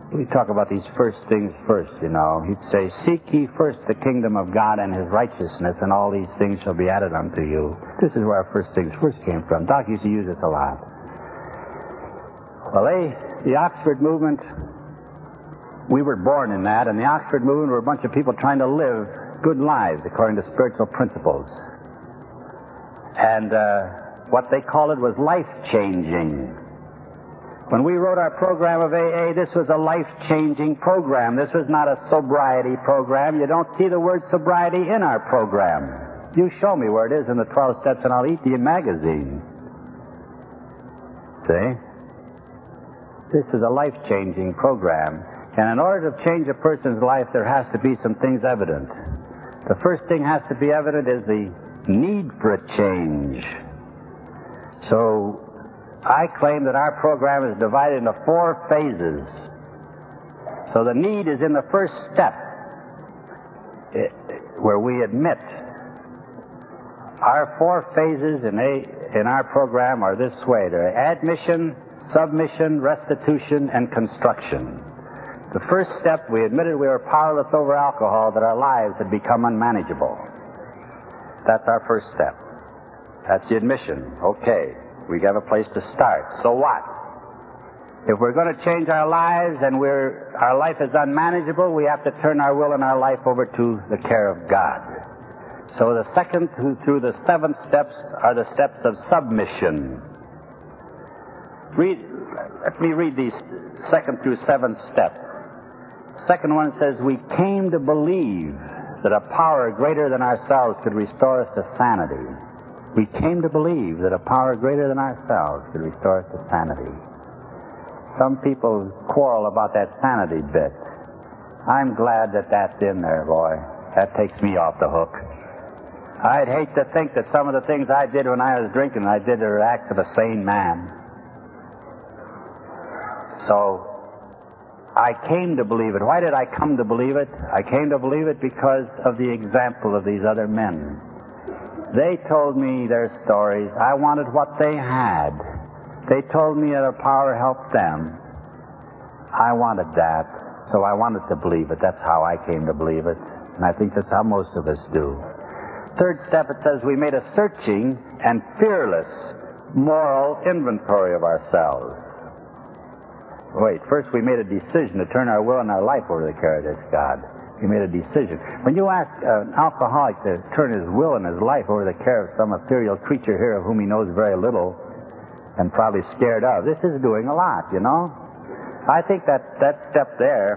we talk about these first things first, you know. He'd say, seek ye first the kingdom of God and his righteousness, and all these things shall be added unto you. This is where our first things first came from. Doc used to use this a lot. Well, they, the Oxford movement, we were born in that, and the Oxford movement were a bunch of people trying to live good lives according to spiritual principles. And uh, what they called it was life-changing. When we wrote our program of A A, this was a life-changing program. This was not a sobriety program. You don't see the word sobriety in our program. You show me where it is in the twelve Steps and I'll Eat You magazine. See? This is a life-changing program. And in order to change a person's life, there has to be some things evident. The first thing has to be evident is the need for a change. So, I claim that our program is divided into four phases. So the need is in the first step, where we admit. Our four phases in, a, in our program are this way. They're admission, submission, restitution, and construction. The first step, we admitted we were powerless over alcohol, that our lives had become unmanageable. That's our first step. That's the admission. Okay. We have a place to start. So what? If we're going to change our lives and we're, our life is unmanageable, we have to turn our will and our life over to the care of God. So the second through, through the seventh steps are the steps of submission. Read, let me read these second through seventh steps. Second one says, we came to believe that a power greater than ourselves could restore us to sanity. We came to believe that a power greater than ourselves could restore us to sanity. Some people quarrel about that sanity bit. I'm glad that that's in there, boy. That takes me off the hook. I'd hate to think that some of the things I did when I was drinking, I did the acts of a sane man. So, I came to believe it. Why did I come to believe it? I came to believe it because of the example of these other men. They told me their stories. I wanted what they had. They told me that a power helped them. I wanted that, so I wanted to believe it. That's how I came to believe it. And I think that's how most of us do. Third step, it says we made a searching and fearless moral inventory of ourselves. Wait, first we made a decision to turn our will and our life over to the care of this God. We made a decision. When you ask uh, an alcoholic to turn his will and his life over to the care of some ethereal creature here of whom he knows very little and probably scared of, this is doing a lot, you know? I think that, that step there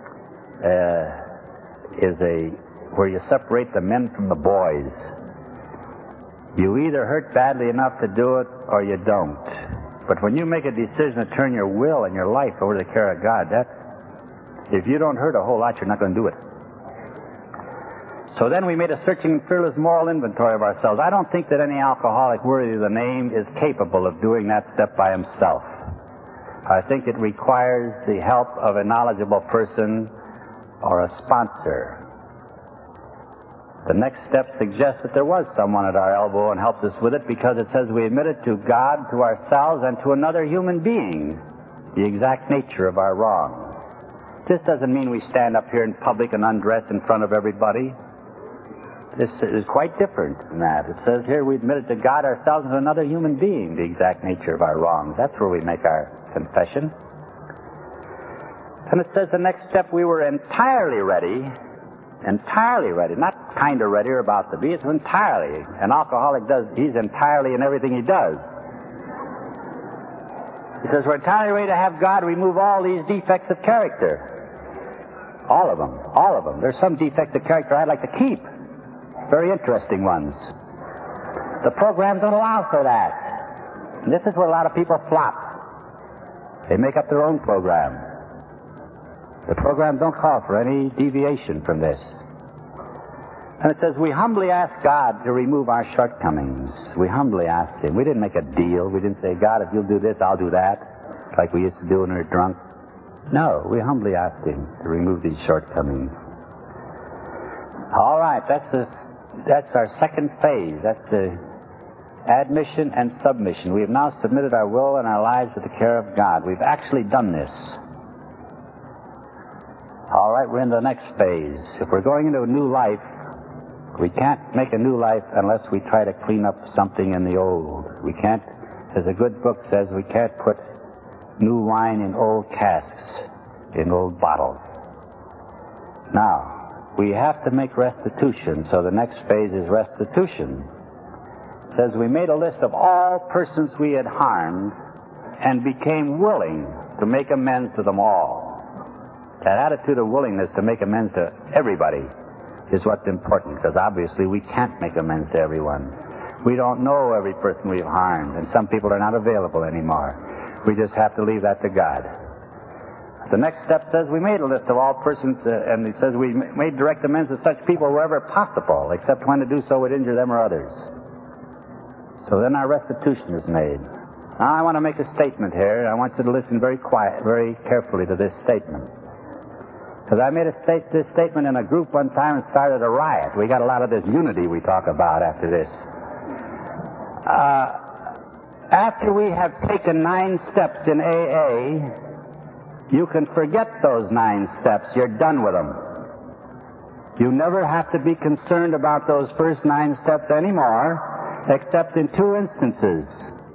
uh, is a where you separate the men from the boys. You either hurt badly enough to do it or you don't. But when you make a decision to turn your will and your life over to the care of God, that, if you don't hurt a whole lot, you're not going to do it. So then we made a searching and fearless moral inventory of ourselves. I don't think that any alcoholic worthy of the name is capable of doing that step by himself. I think it requires the help of a knowledgeable person or a sponsor. The next step suggests that there was someone at our elbow and helped us with it because it says we admitted to God, to ourselves, and to another human being the exact nature of our wrong. This doesn't mean we stand up here in public and undress in front of everybody. This is quite different than that. It says here we admitted to God, ourselves, and another human being the exact nature of our wrongs. That's where we make our confession. And it says the next step, we were entirely ready, entirely ready, not kind of ready or about to be, it's entirely. An alcoholic does, he's entirely in everything he does. He says we're entirely ready to have God remove all these defects of character. All of them, all of them. There's some defects of character I'd like to keep. Very interesting ones. The programs don't allow for that. And this is where a lot of people flop. They make up their own program. The programs don't call for any deviation from this. And it says, we humbly ask God to remove our shortcomings. We humbly asked Him. We didn't make a deal. We didn't say, God, if you'll do this, I'll do that, like we used to do when we were drunk. No, we humbly asked Him to remove these shortcomings. All right, that's the, that's our second phase. That's the admission and submission. We have now submitted our will and our lives to the care of God. We've actually done this. All right, we're in the next phase. If we're going into a new life, we can't make a new life unless we try to clean up something in the old. We can't, as a good book says, we can't put new wine in old casks, in old bottles. Now, we have to make restitution, so the next phase is restitution. It says we made a list of all persons we had harmed and became willing to make amends to them all. That attitude of willingness to make amends to everybody is what's important, because obviously we can't make amends to everyone. We don't know every person we've harmed, and some people are not available anymore. We just have to leave that to God. The next step says we made a list of all persons, uh, and it says we made direct amends to such people wherever possible, except when to do so would injure them or others. So then our restitution is made. Now I want to make a statement here. I want you to listen very quiet, very carefully to this statement. Because I made a state, this statement in a group one time and started a riot. We got a lot of this unity we talk about after this. Uh, after we have taken nine steps in A A, you can forget those nine steps. You're done with them. You never have to be concerned about those first nine steps anymore, except in two instances.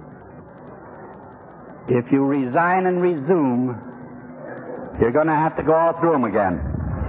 If you resign and resume, you're going to have to go all through them again.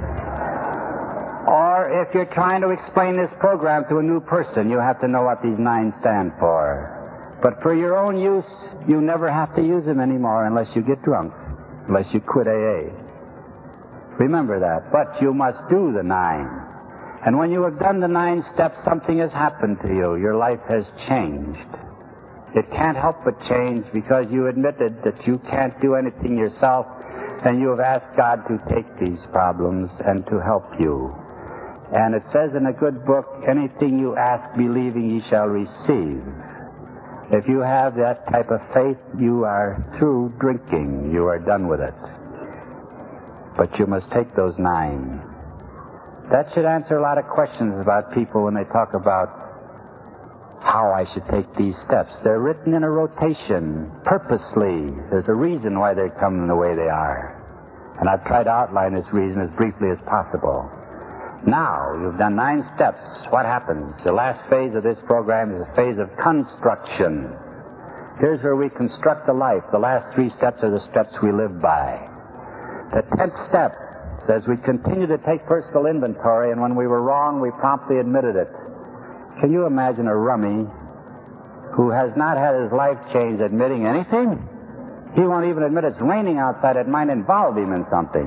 Or if you're trying to explain this program to a new person, you have to know what these nine stand for. But for your own use, you never have to use them anymore unless you get drunk, unless you quit A A. Remember that. But you must do the nine. And when you have done the nine steps, something has happened to you. Your life has changed. It can't help but change because you admitted that you can't do anything yourself, and you have asked God to take these problems and to help you. And it says in a good book, anything you ask believing ye shall receive. If you have that type of faith, you are through drinking. You are done with it. But you must take those nine. That should answer a lot of questions about people when they talk about how I should take these steps. They're written in a rotation, purposely. There's a reason why they're coming the way they are. And I've tried to outline this reason as briefly as possible. Now, you've done nine steps. What happens? The last phase of this program is a phase of construction. Here's where we construct a life. The last three steps are the steps we live by. The tenth step says we continue to take personal inventory, and when we were wrong, we promptly admitted it. Can you imagine a rummy who has not had his life changed admitting anything? He won't even admit it's raining outside. It might involve him in something.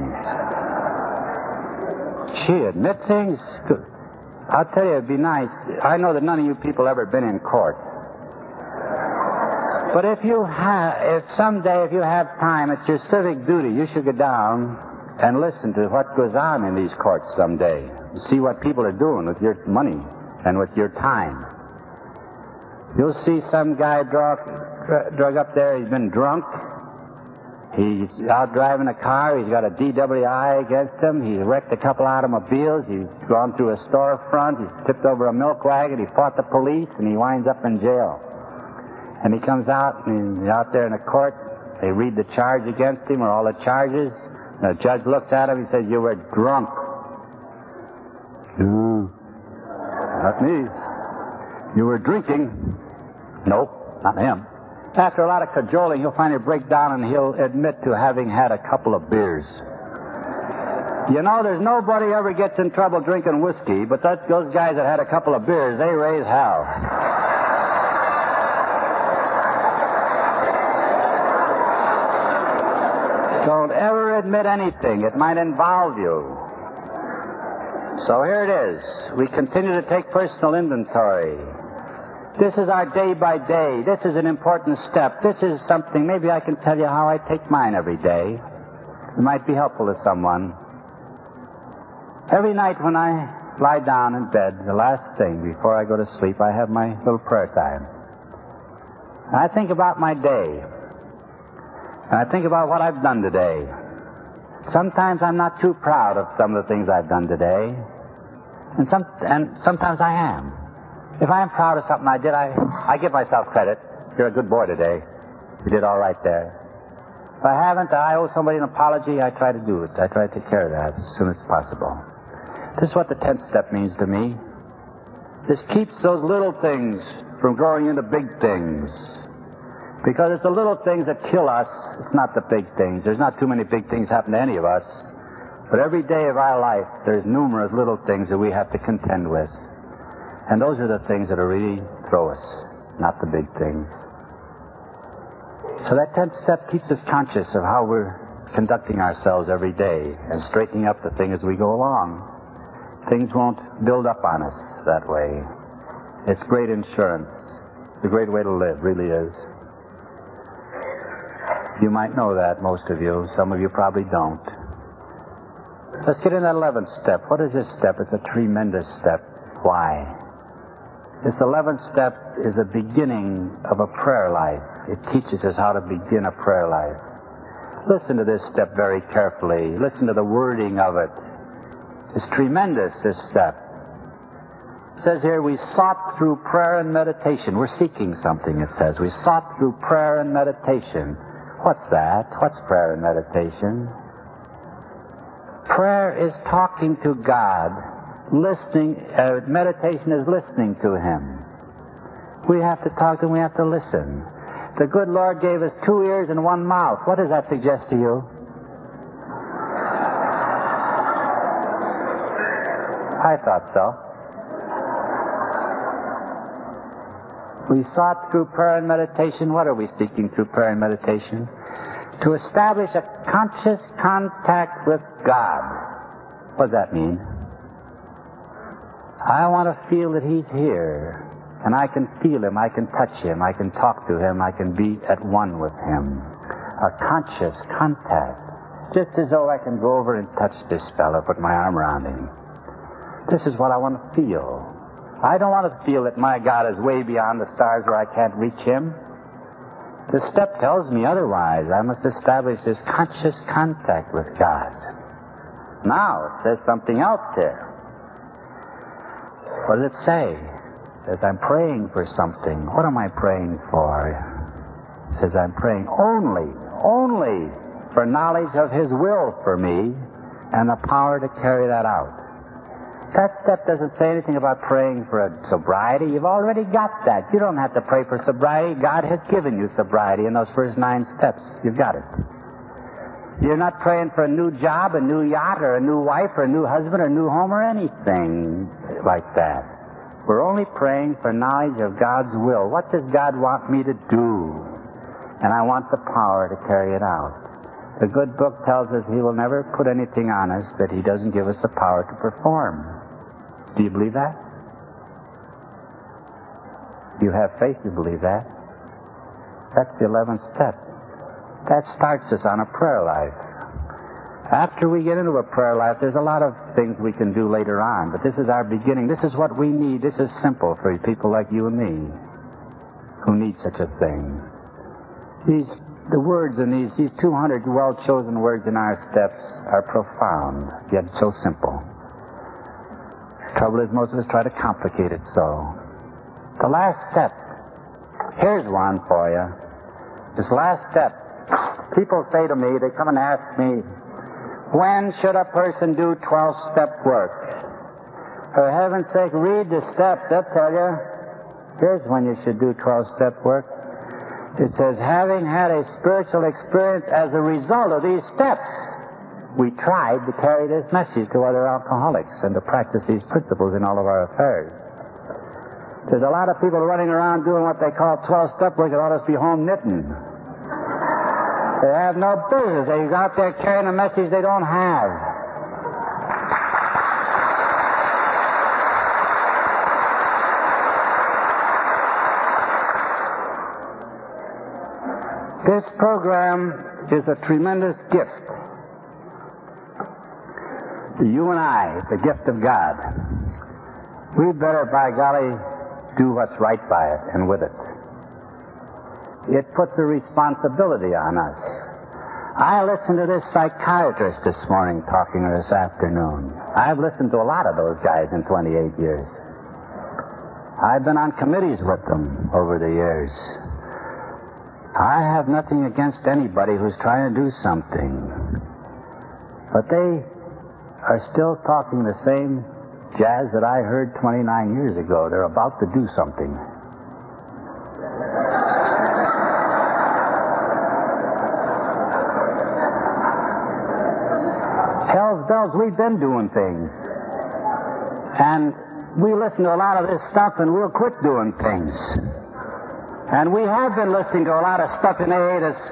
Gee, admit things? I'll tell you, it'd be nice. I know that none of you people ever been in court. But if you have, if someday, if you have time, it's your civic duty, you should go down and listen to what goes on in these courts someday. See what people are doing with your money and with your time. You'll see some guy drug, drug up there, he's been drunk. He's out driving a car, he's got a D W I against him, he's wrecked a couple automobiles, he's gone through a storefront, he's tipped over a milk wagon, he fought the police, and he winds up in jail. And he comes out, and he's out there in the court, they read the charge against him, or all the charges, and the judge looks at him, he says, you were drunk. No, not me. You were drinking. Nope, not him. After a lot of cajoling, he'll finally break down and he'll admit to having had a couple of beers. You know, there's nobody ever gets in trouble drinking whiskey, but that, those guys that had a couple of beers, they raise hell. Don't ever admit anything. It might involve you. So here it is. We continue to take personal inventory. This is our day by day. This is an important step. This is something, maybe I can tell you how I take mine every day. It might be helpful to someone. Every night when I lie down in bed, the last thing before I go to sleep, I have my little prayer time. And I think about my day. And I think about what I've done today. Sometimes I'm not too proud of some of the things I've done today. And some, and sometimes I am. If I am proud of something I did, I, I give myself credit. You're a good boy today. You did all right there. If I haven't, I owe somebody an apology, I try to do it. I try to take care of that as soon as possible. This is what the tenth step means to me. This keeps those little things from growing into big things. Because it's the little things that kill us. It's not the big things. There's not too many big things happen to any of us. But every day of our life, there's numerous little things that we have to contend with. And those are the things that are really throw us, not the big things. So that tenth step keeps us conscious of how we're conducting ourselves every day and straightening up the thing as we go along. Things won't build up on us that way. It's great insurance. It's a great way to live, really is. You might know that, most of you. Some of you probably don't. Let's get in that eleventh step. What is this step? It's a tremendous step. Why? This eleventh step is the beginning of a prayer life. It teaches us how to begin a prayer life. Listen to this step very carefully. Listen to the wording of it. It's tremendous, this step. It says here, we sought through prayer and meditation. We're seeking something, it says. We sought through prayer and meditation. What's that? What's prayer and meditation? Prayer is talking to God. Listening, uh, meditation is listening to Him. We have to talk to Him, we have to listen. The good Lord gave us two ears and one mouth. What does that suggest to you? I thought so. We sought through prayer and meditation. What are we seeking through prayer and meditation? To establish a conscious contact with God. What does that mean? I want to feel that He's here. And I can feel Him, I can touch Him, I can talk to Him, I can be at one with Him. A conscious contact. Just as though I can go over and touch this fellow, put my arm around him. This is what I want to feel. I don't want to feel that my God is way beyond the stars where I can't reach Him. This step tells me otherwise. I must establish this conscious contact with God. Now, it says something else here. What does it say? It says, I'm praying for something. What am I praying for? It says, I'm praying only, only for knowledge of His will for me and the power to carry that out. That step doesn't say anything about praying for a sobriety. You've already got that. You don't have to pray for sobriety. God has given you sobriety in those first nine steps. You've got it. You're not praying for a new job, a new yacht, or a new wife, or a new husband, or a new home, or anything like that. We're only praying for knowledge of God's will. What does God want me to do? And I want the power to carry it out. The good book tells us He will never put anything on us that He doesn't give us the power to perform. Do you believe that? Do you have faith to believe that? That's the eleventh step. That starts us on a prayer life. After we get into a prayer life, there's a lot of things we can do later on, but this is our beginning. This is what we need. This is simple for people like you and me who need such a thing. These, the words in these, these two hundred well-chosen words in our steps are profound, yet so simple. The trouble is most of us try to complicate it so. The last step, here's one for you. This last step, people say to me, they come and ask me, when should a person do twelve-step work? For heaven's sake, read the steps, they'll tell you. Here's when you should do twelve-step work. It says, having had a spiritual experience as a result of these steps, we tried to carry this message to other alcoholics and to practice these principles in all of our affairs. There's a lot of people running around doing what they call twelve-step work that ought to be home knitting. They have no business. They're out there carrying a message they don't have. This program is a tremendous gift. You and I, the gift of God. We better, by golly, do what's right by it and with it. It puts a responsibility on us. I listened to this psychiatrist this morning talking or this afternoon. I've listened to a lot of those guys in twenty-eight years. I've been on committees with them over the years. I have nothing against anybody who's trying to do something. But they are still talking the same jazz that I heard twenty-nine years ago. They're about to do something. Hell's bells, we've been doing things. And we listen to a lot of this stuff and we'll quit doing things. And we have been listening to a lot of stuff in A A that's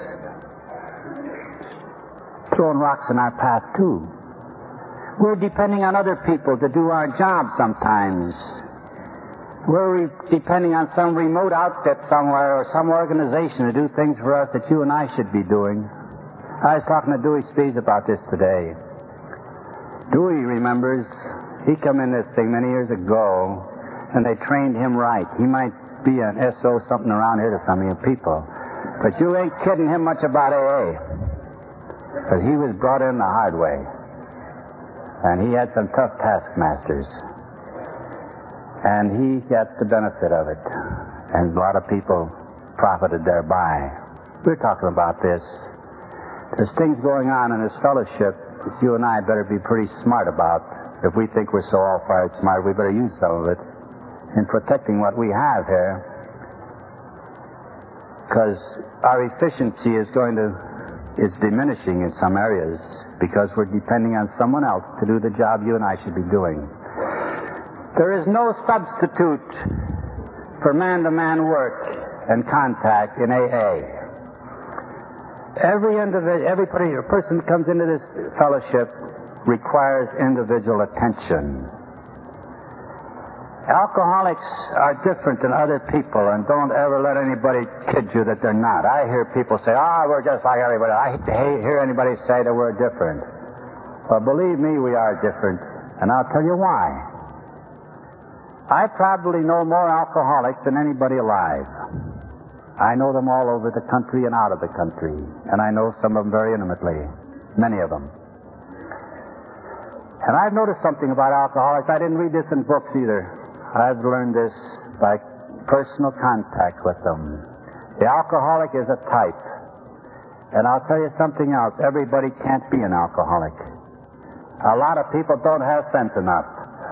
throwing rocks in our path, too. We're depending on other people to do our job sometimes. We're re- depending on some remote outfit somewhere or some organization to do things for us that you and I should be doing. I was talking to Dewey Spees about this today. Dewey remembers he come in this thing many years ago, and they trained him right. He might be an S O something around here to some of you people, but you ain't kidding him much about A A, because he was brought in the hard way, and he had some tough taskmasters, and he got the benefit of it, and a lot of people profited thereby. We're talking about this. There's things going on in this fellowship that you and I better be pretty smart about. If we think we're so all-fired smart, we better use some of it in protecting what we have here. Because our efficiency is going to, is diminishing in some areas because we're depending on someone else to do the job you and I should be doing. There is no substitute for man-to-man work and contact in A A. Every individual, every person who comes into this fellowship requires individual attention. Alcoholics are different than other people, and don't ever let anybody kid you that they're not. I hear people say, ah, oh, we're just like everybody. I hate to hear anybody say that we're different. Well, believe me, we are different, and I'll tell you why. I probably know more alcoholics than anybody alive. I know them all over the country and out of the country, and I know some of them very intimately, many of them. And I've noticed something about alcoholics. I didn't read this in books either. I've learned this by personal contact with them. The alcoholic is a type. And I'll tell you something else. Everybody can't be an alcoholic. A lot of people don't have sense enough.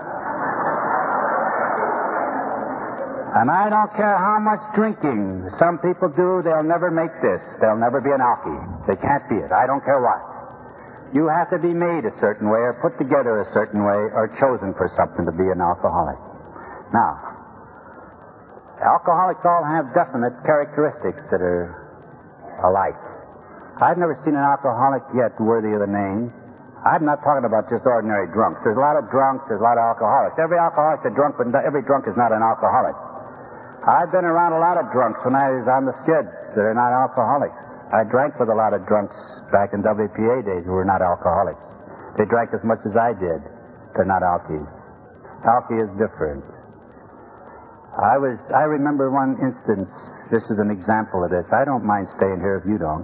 And I don't care how much drinking some people do, they'll never make this. They'll never be an alkie. They can't be it. I don't care what. You have to be made a certain way or put together a certain way or chosen for something to be an alcoholic. Now, alcoholics all have definite characteristics that are alike. I've never seen an alcoholic yet worthy of the name. I'm not talking about just ordinary drunks. There's a lot of drunks, there's a lot of alcoholics. Every alcoholic's a drunk, but every drunk is not an alcoholic. I've been around a lot of drunks when I was on the skids that are not alcoholics. I drank with a lot of drunks back in W P A days who were not alcoholics. They drank as much as I did. They're not alkies. Alkie is different. I was, I remember one instance, this is an example of this. I don't mind staying here if you don't.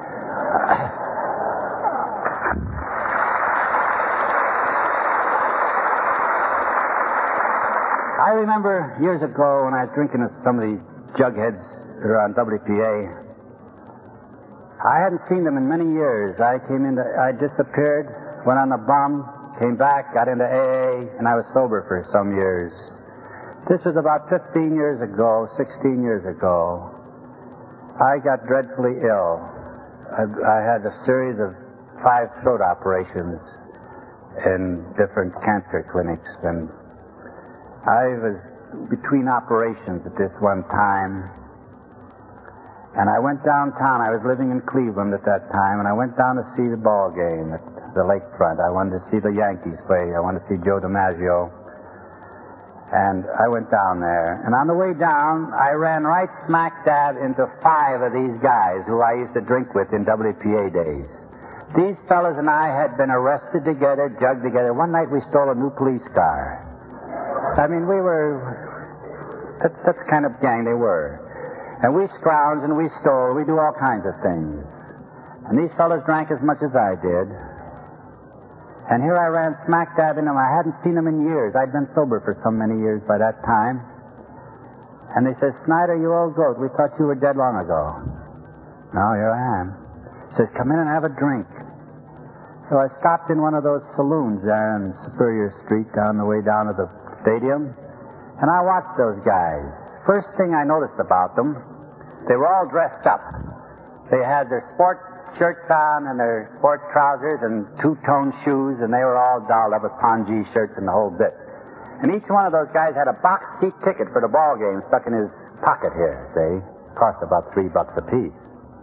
I remember years ago when I was drinking with some of these jugheads who are on W P A. I hadn't seen them in many years. I came into, I disappeared, went on the bum, came back, got into A A, and I was sober for some years. This was about fifteen years ago, sixteen years ago. I got dreadfully ill. I, I had a series of five throat operations in different cancer clinics, and I was between operations at this one time. And I went downtown. I was living in Cleveland at that time, and I went down to see the ball game at the lakefront. I wanted to see the Yankees play. I wanted to see Joe DiMaggio. And I went down there. And on the way down, I ran right smack dab into five of these guys who I used to drink with in W P A days. These fellas and I had been arrested together, jugged together. One night we stole a new police car. I mean, we were... That's, that's the kind of gang they were. And we scrounged and we stole. We do all kinds of things. And these fellas drank as much as I did. And here I ran smack dab into them. I hadn't seen them in years. I'd been sober for so many years by that time. And they said, Snyder, you old goat, we thought you were dead long ago. No, here I am. He says, come in and have a drink. So I stopped in one of those saloons there on Superior Street down the way down to the stadium, and I watched those guys. First thing I noticed about them, they were all dressed up. They had their sport shirts on and their sport trousers and two-tone shoes, and they were all dolled up with pongee shirts and the whole bit. And each one of those guys had a box seat ticket for the ball game stuck in his pocket here, see? Cost about three bucks apiece.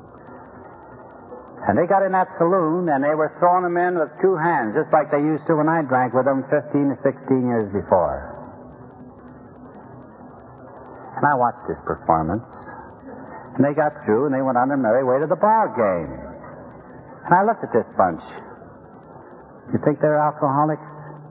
And they got in that saloon, and they were throwing them in with two hands, just like they used to when I drank with them fifteen or sixteen years before. And I watched this performance. And they got through, and they went on their merry way to the ball game. And I looked at this bunch. You think they're alcoholics?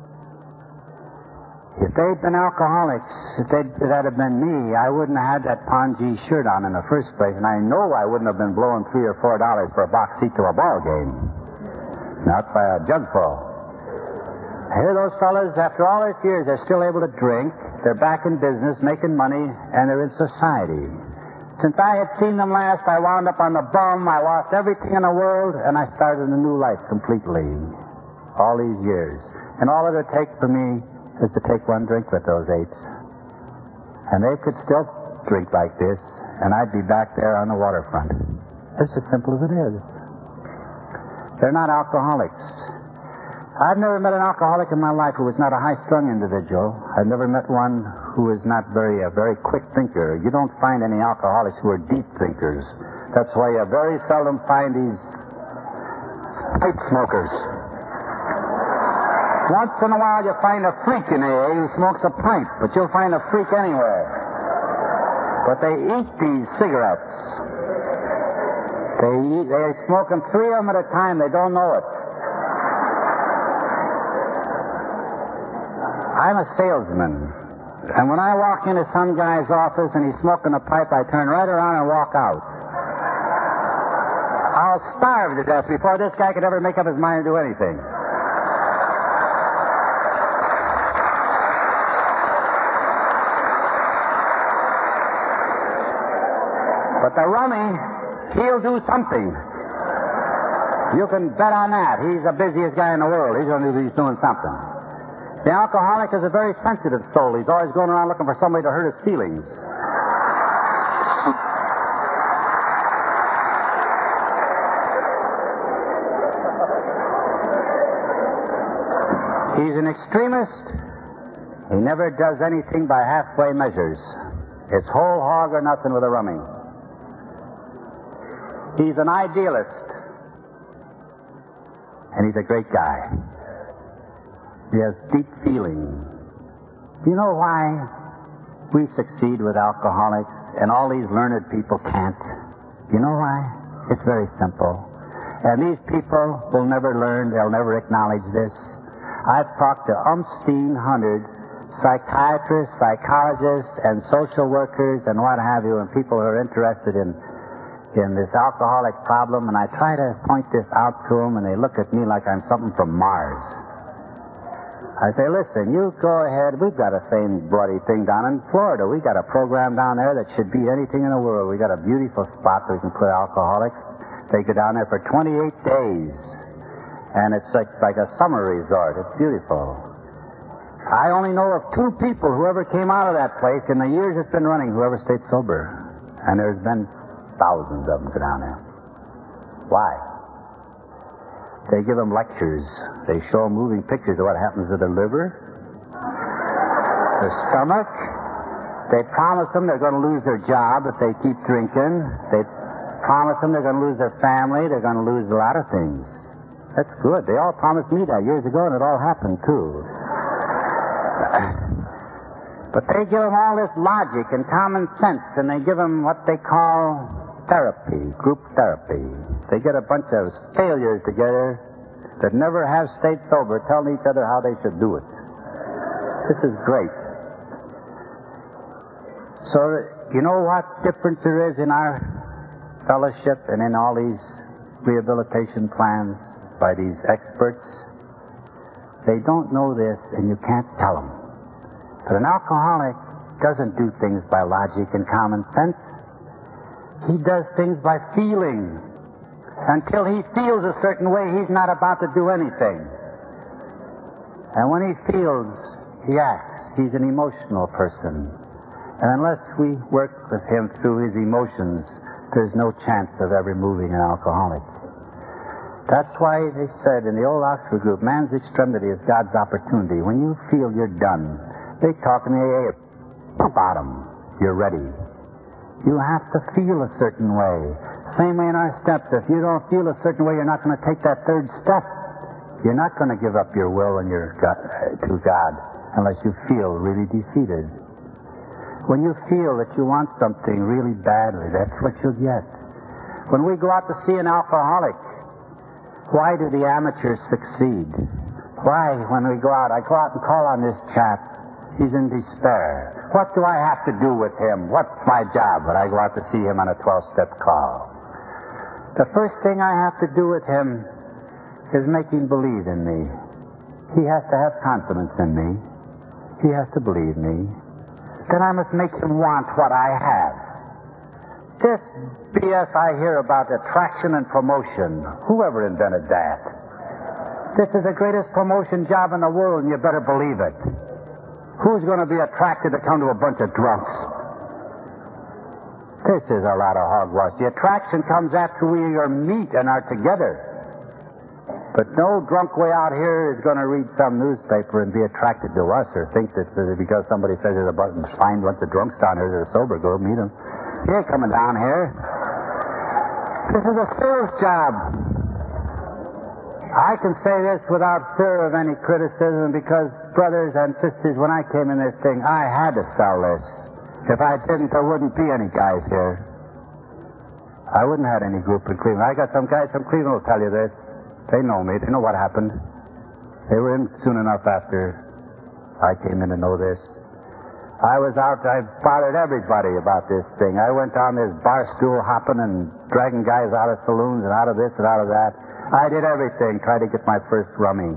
If they'd been alcoholics, if, they'd, if that had been me, I wouldn't have had that pongee shirt on in the first place, and I know I wouldn't have been blowing three or four dollars for a box seat to a ball game. Not by a jugful. Here those fellas, after all these years, they're still able to drink, they're back in business, making money, and they're in society. Since I had seen them last, I wound up on the bum, I lost everything in the world, and I started a new life completely. All these years. And all it would take for me is to take one drink with those eights. And they could still drink like this, and I'd be back there on the waterfront. It's as simple as it is. They're not alcoholics. I've never met an alcoholic in my life who was not a high-strung individual. I've never met one who is not very a very quick thinker. You don't find any alcoholics who are deep thinkers. That's why you very seldom find these pipe smokers. Once in a while you find a freak in A A who smokes a pipe, but you'll find a freak anywhere. But they eat these cigarettes. They eat, they're smoking three of them at a time. They don't know it. I'm a salesman. And when I walk into some guy's office and he's smoking a pipe, I turn right around and walk out. I'll starve to death before this guy could ever make up his mind to do anything. But the rummy, he'll do something. You can bet on that. He's the busiest guy in the world. He's going to be doing something. The alcoholic is a very sensitive soul. He's always going around looking for somebody to hurt his feelings. He's an extremist. He never does anything by halfway measures. It's whole hog or nothing with a rummy. He's an idealist. And he's a great guy. He has deep feeling. Do you know why we succeed with alcoholics and all these learned people can't? You know why? It's very simple. And these people will never learn, they'll never acknowledge this. I've talked to umpteen hundred psychiatrists, psychologists, and social workers and what have you, and people who are interested in in this alcoholic problem, and I try to point this out to them, and they look at me like I'm something from Mars. I say, listen, you go ahead. We've got a same bloody thing down in Florida. We've got a program down there that should beat anything in the world. We've got a beautiful spot where we can put alcoholics. They go down there for twenty-eight days, and it's like, like a summer resort. It's beautiful. I only know of two people who ever came out of that place in the years it's been running who ever stayed sober. And there's been thousands of them go down there. Why? They give them lectures. They show them moving pictures of what happens to the liver, the stomach. They promise them they're going to lose their job if they keep drinking. They promise them they're going to lose their family. They're going to lose a lot of things. That's good. They all promised me that years ago, and it all happened, too. But they give them all this logic and common sense, and they give them what they call therapy, group therapy. They get a bunch of failures together that never have stayed sober, telling each other how they should do it. This is great. So, you know what difference there is in our fellowship and in all these rehabilitation plans by these experts? They don't know this, and you can't tell them. But an alcoholic doesn't do things by logic and common sense. He does things by feeling. Until he feels a certain way, he's not about to do anything. And when he feels, he acts. He's an emotional person. And unless we work with him through his emotions, there's no chance of ever moving an alcoholic. That's why they said in the old Oxford group, man's extremity is God's opportunity. When you feel you're done, they talk in the A A about him. You're ready. You have to feel a certain way. Same way in our steps. If you don't feel a certain way, you're not going to take that third step. You're not going to give up your will and your God, to God unless you feel really defeated. When you feel that you want something really badly, that's what you'll get. When we go out to see an alcoholic, why do the amateurs succeed? Why, when we go out, I go out and call on this chap. He's in despair. What do I have to do with him? What's my job when I go out to see him on a twelve-step call? The first thing I have to do with him is make him believe in me. He has to have confidence in me. He has to believe me. Then I must make him want what I have. This B S I hear about attraction and promotion, whoever invented that? This is the greatest promotion job in the world, and you better believe it. Who's going to be attracted to come to a bunch of drunks? This is a lot of hogwash. The attraction comes after we are meet and are together. But no drunk way out here is going to read some newspaper and be attracted to us or think that because somebody says there's a button, find a bunch of drunks down here that are sober, go meet them. He ain't coming down here. This is a sales job. I can say this without fear of any criticism because, brothers and sisters, when I came in this thing, I had to sell this. If I didn't, there wouldn't be any guys here. I wouldn't have had any group in Cleveland. I got some guys from Cleveland who will tell you this. They know me. They know what happened. They were in soon enough after I came in to know this. I was out, I bothered everybody about this thing. I went down this bar stool hopping and dragging guys out of saloons and out of this and out of that. I did everything, tried to get my first rummy.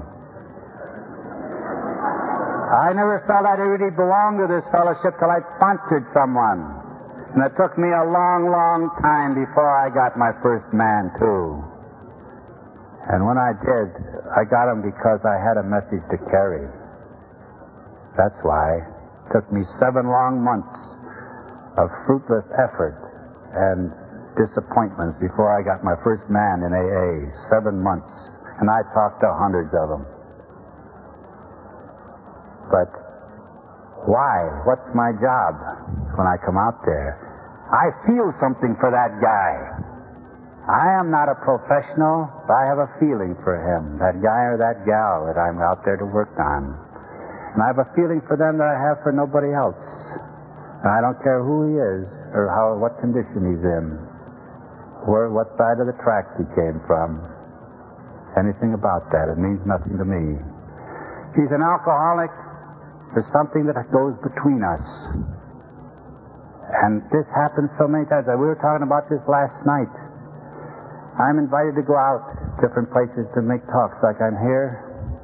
I never felt I really belonged to this fellowship till I sponsored someone. And it took me a long, long time before I got my first man, too. And when I did, I got him because I had a message to carry. That's why it took me seven long months of fruitless effort and disappointments before I got my first man in A A. Seven months. And I talked to hundreds of them. But why? What's my job when I come out there? I feel something for that guy. I am not a professional, but I have a feeling for him, that guy or that gal that I'm out there to work on. And I have a feeling for them that I have for nobody else. And I don't care who he is or how, what condition he's in, or what side of the tracks he came from. Anything about that, it means nothing to me. He's an alcoholic. There's something that goes between us. And this happens so many times. We were talking about this last night. I'm invited to go out different places to make talks like I'm here.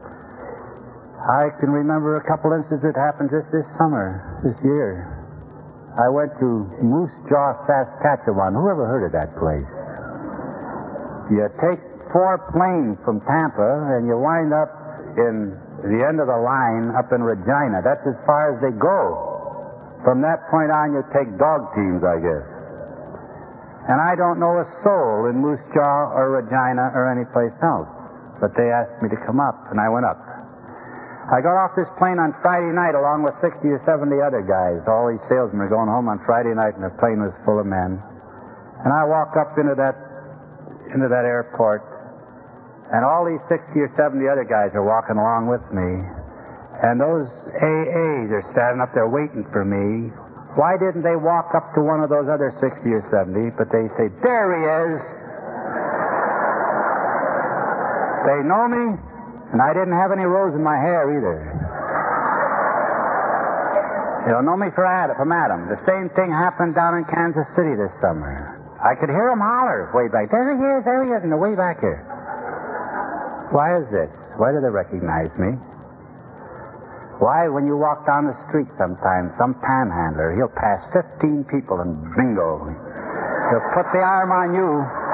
I can remember a couple instances that happened just this summer, this year. I went to Moose Jaw, Saskatchewan. Who ever heard of that place? You take four planes from Tampa and you wind up in the end of the line up in Regina. That's as far as they go. From that point on, you take dog teams, I guess. And I don't know a soul in Moose Jaw or Regina or any place else. But they asked me to come up, and I went up. I got off this plane on Friday night along with sixty or seventy other guys. All these salesmen were going home on Friday night, and the plane was full of men. And I walk up into that into that airport, and all these sixty or seventy other guys are walking along with me. And those A As are standing up there waiting for me. Why didn't they walk up to one of those other sixty or seventy, but they say, there he is. They know me, and I didn't have any rows in my hair either. They don't know me for Adam, from Adam. The same thing happened down in Kansas City this summer. I could hear them holler way back. There he is, there he is, and they're way back here. Why is this? Why do they recognize me? Why, when you walk down the street sometimes, some panhandler, he'll pass fifteen people and bingo. to put the arm on you.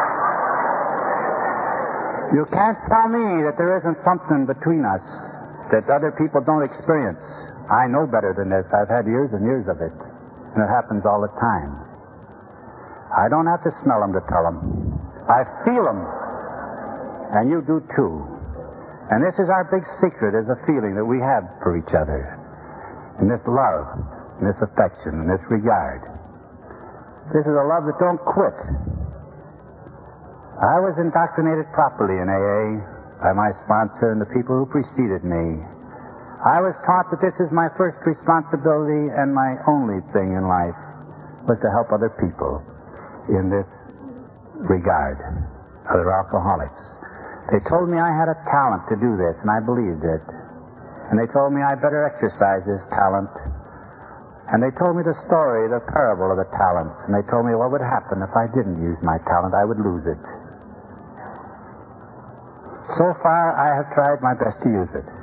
You can't tell me that there isn't something between us that other people don't experience. I know better than this. I've had years and years of it. And it happens all the time. I don't have to smell them to tell them. I feel them. And you do too. And this is our big secret, is a feeling that we have for each other. And this love, and this affection, and this regard. This is a love that don't quit. I was indoctrinated properly in A A by my sponsor and the people who preceded me. I was taught that this is my first responsibility and my only thing in life was to help other people in this regard, other alcoholics. They told me I had a talent to do this, and I believed it. And they told me I better exercise this talent. And they told me the story, the parable of the talents. And they told me what would happen if I didn't use my talent. I would lose it. So far, I have tried my best to use it.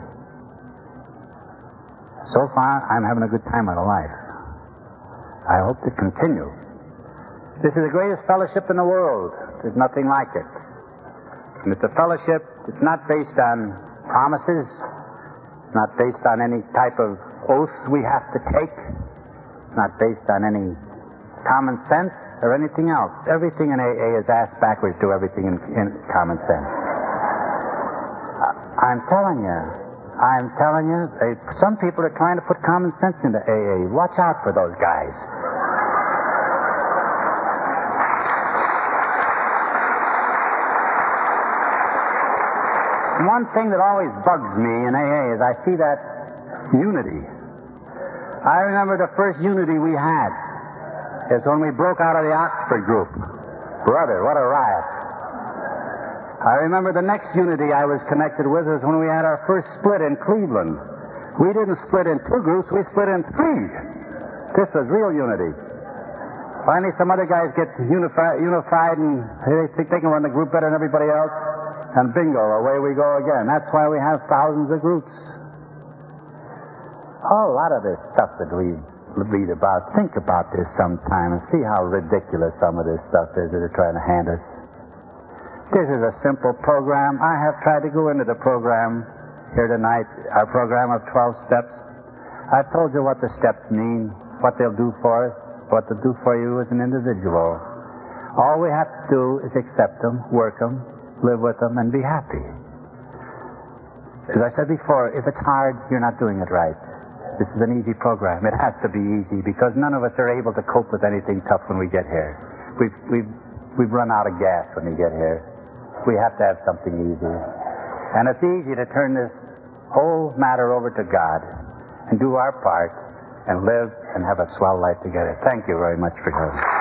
So far, I'm having a good time in my life. I hope to continue. This is the greatest fellowship in the world. There's nothing like it. And it's a fellowship that's not based on promises. It's not based on any type of oaths we have to take. It's not based on any common sense or anything else. Everything in A A is asked backwards to everything in, in common sense. I'm telling you, I'm telling you, they, some people are trying to put common sense into A A. Watch out for those guys. One thing that always bugs me in A A is I see that unity. I remember the first unity we had is when we broke out of the Oxford group. Brother, what a riot. I remember the next unity I was connected with was when we had our first split in Cleveland. We didn't split in two groups, we split in three. This was real unity. Finally, some other guys get unified, unified and they think they can run the group better than everybody else. And bingo, away we go again. That's why we have thousands of groups. Oh, a lot of this stuff that we read about, think about this sometime and see how ridiculous some of this stuff is that they're trying to hand us. This is a simple program. I have tried to go into the program here tonight, our program of twelve steps. I've told you what the steps mean, what they'll do for us, what they'll do for you as an individual. All we have to do is accept them, work them, live with them, and be happy. As I said before, if it's hard, you're not doing it right. This is an easy program. It has to be easy because none of us are able to cope with anything tough when we get here. We've, we've, we've run out of gas when we get here. We have to have something easy. And it's easy to turn this whole matter over to God and do our part and live and have a swell life together. Thank you very much for coming.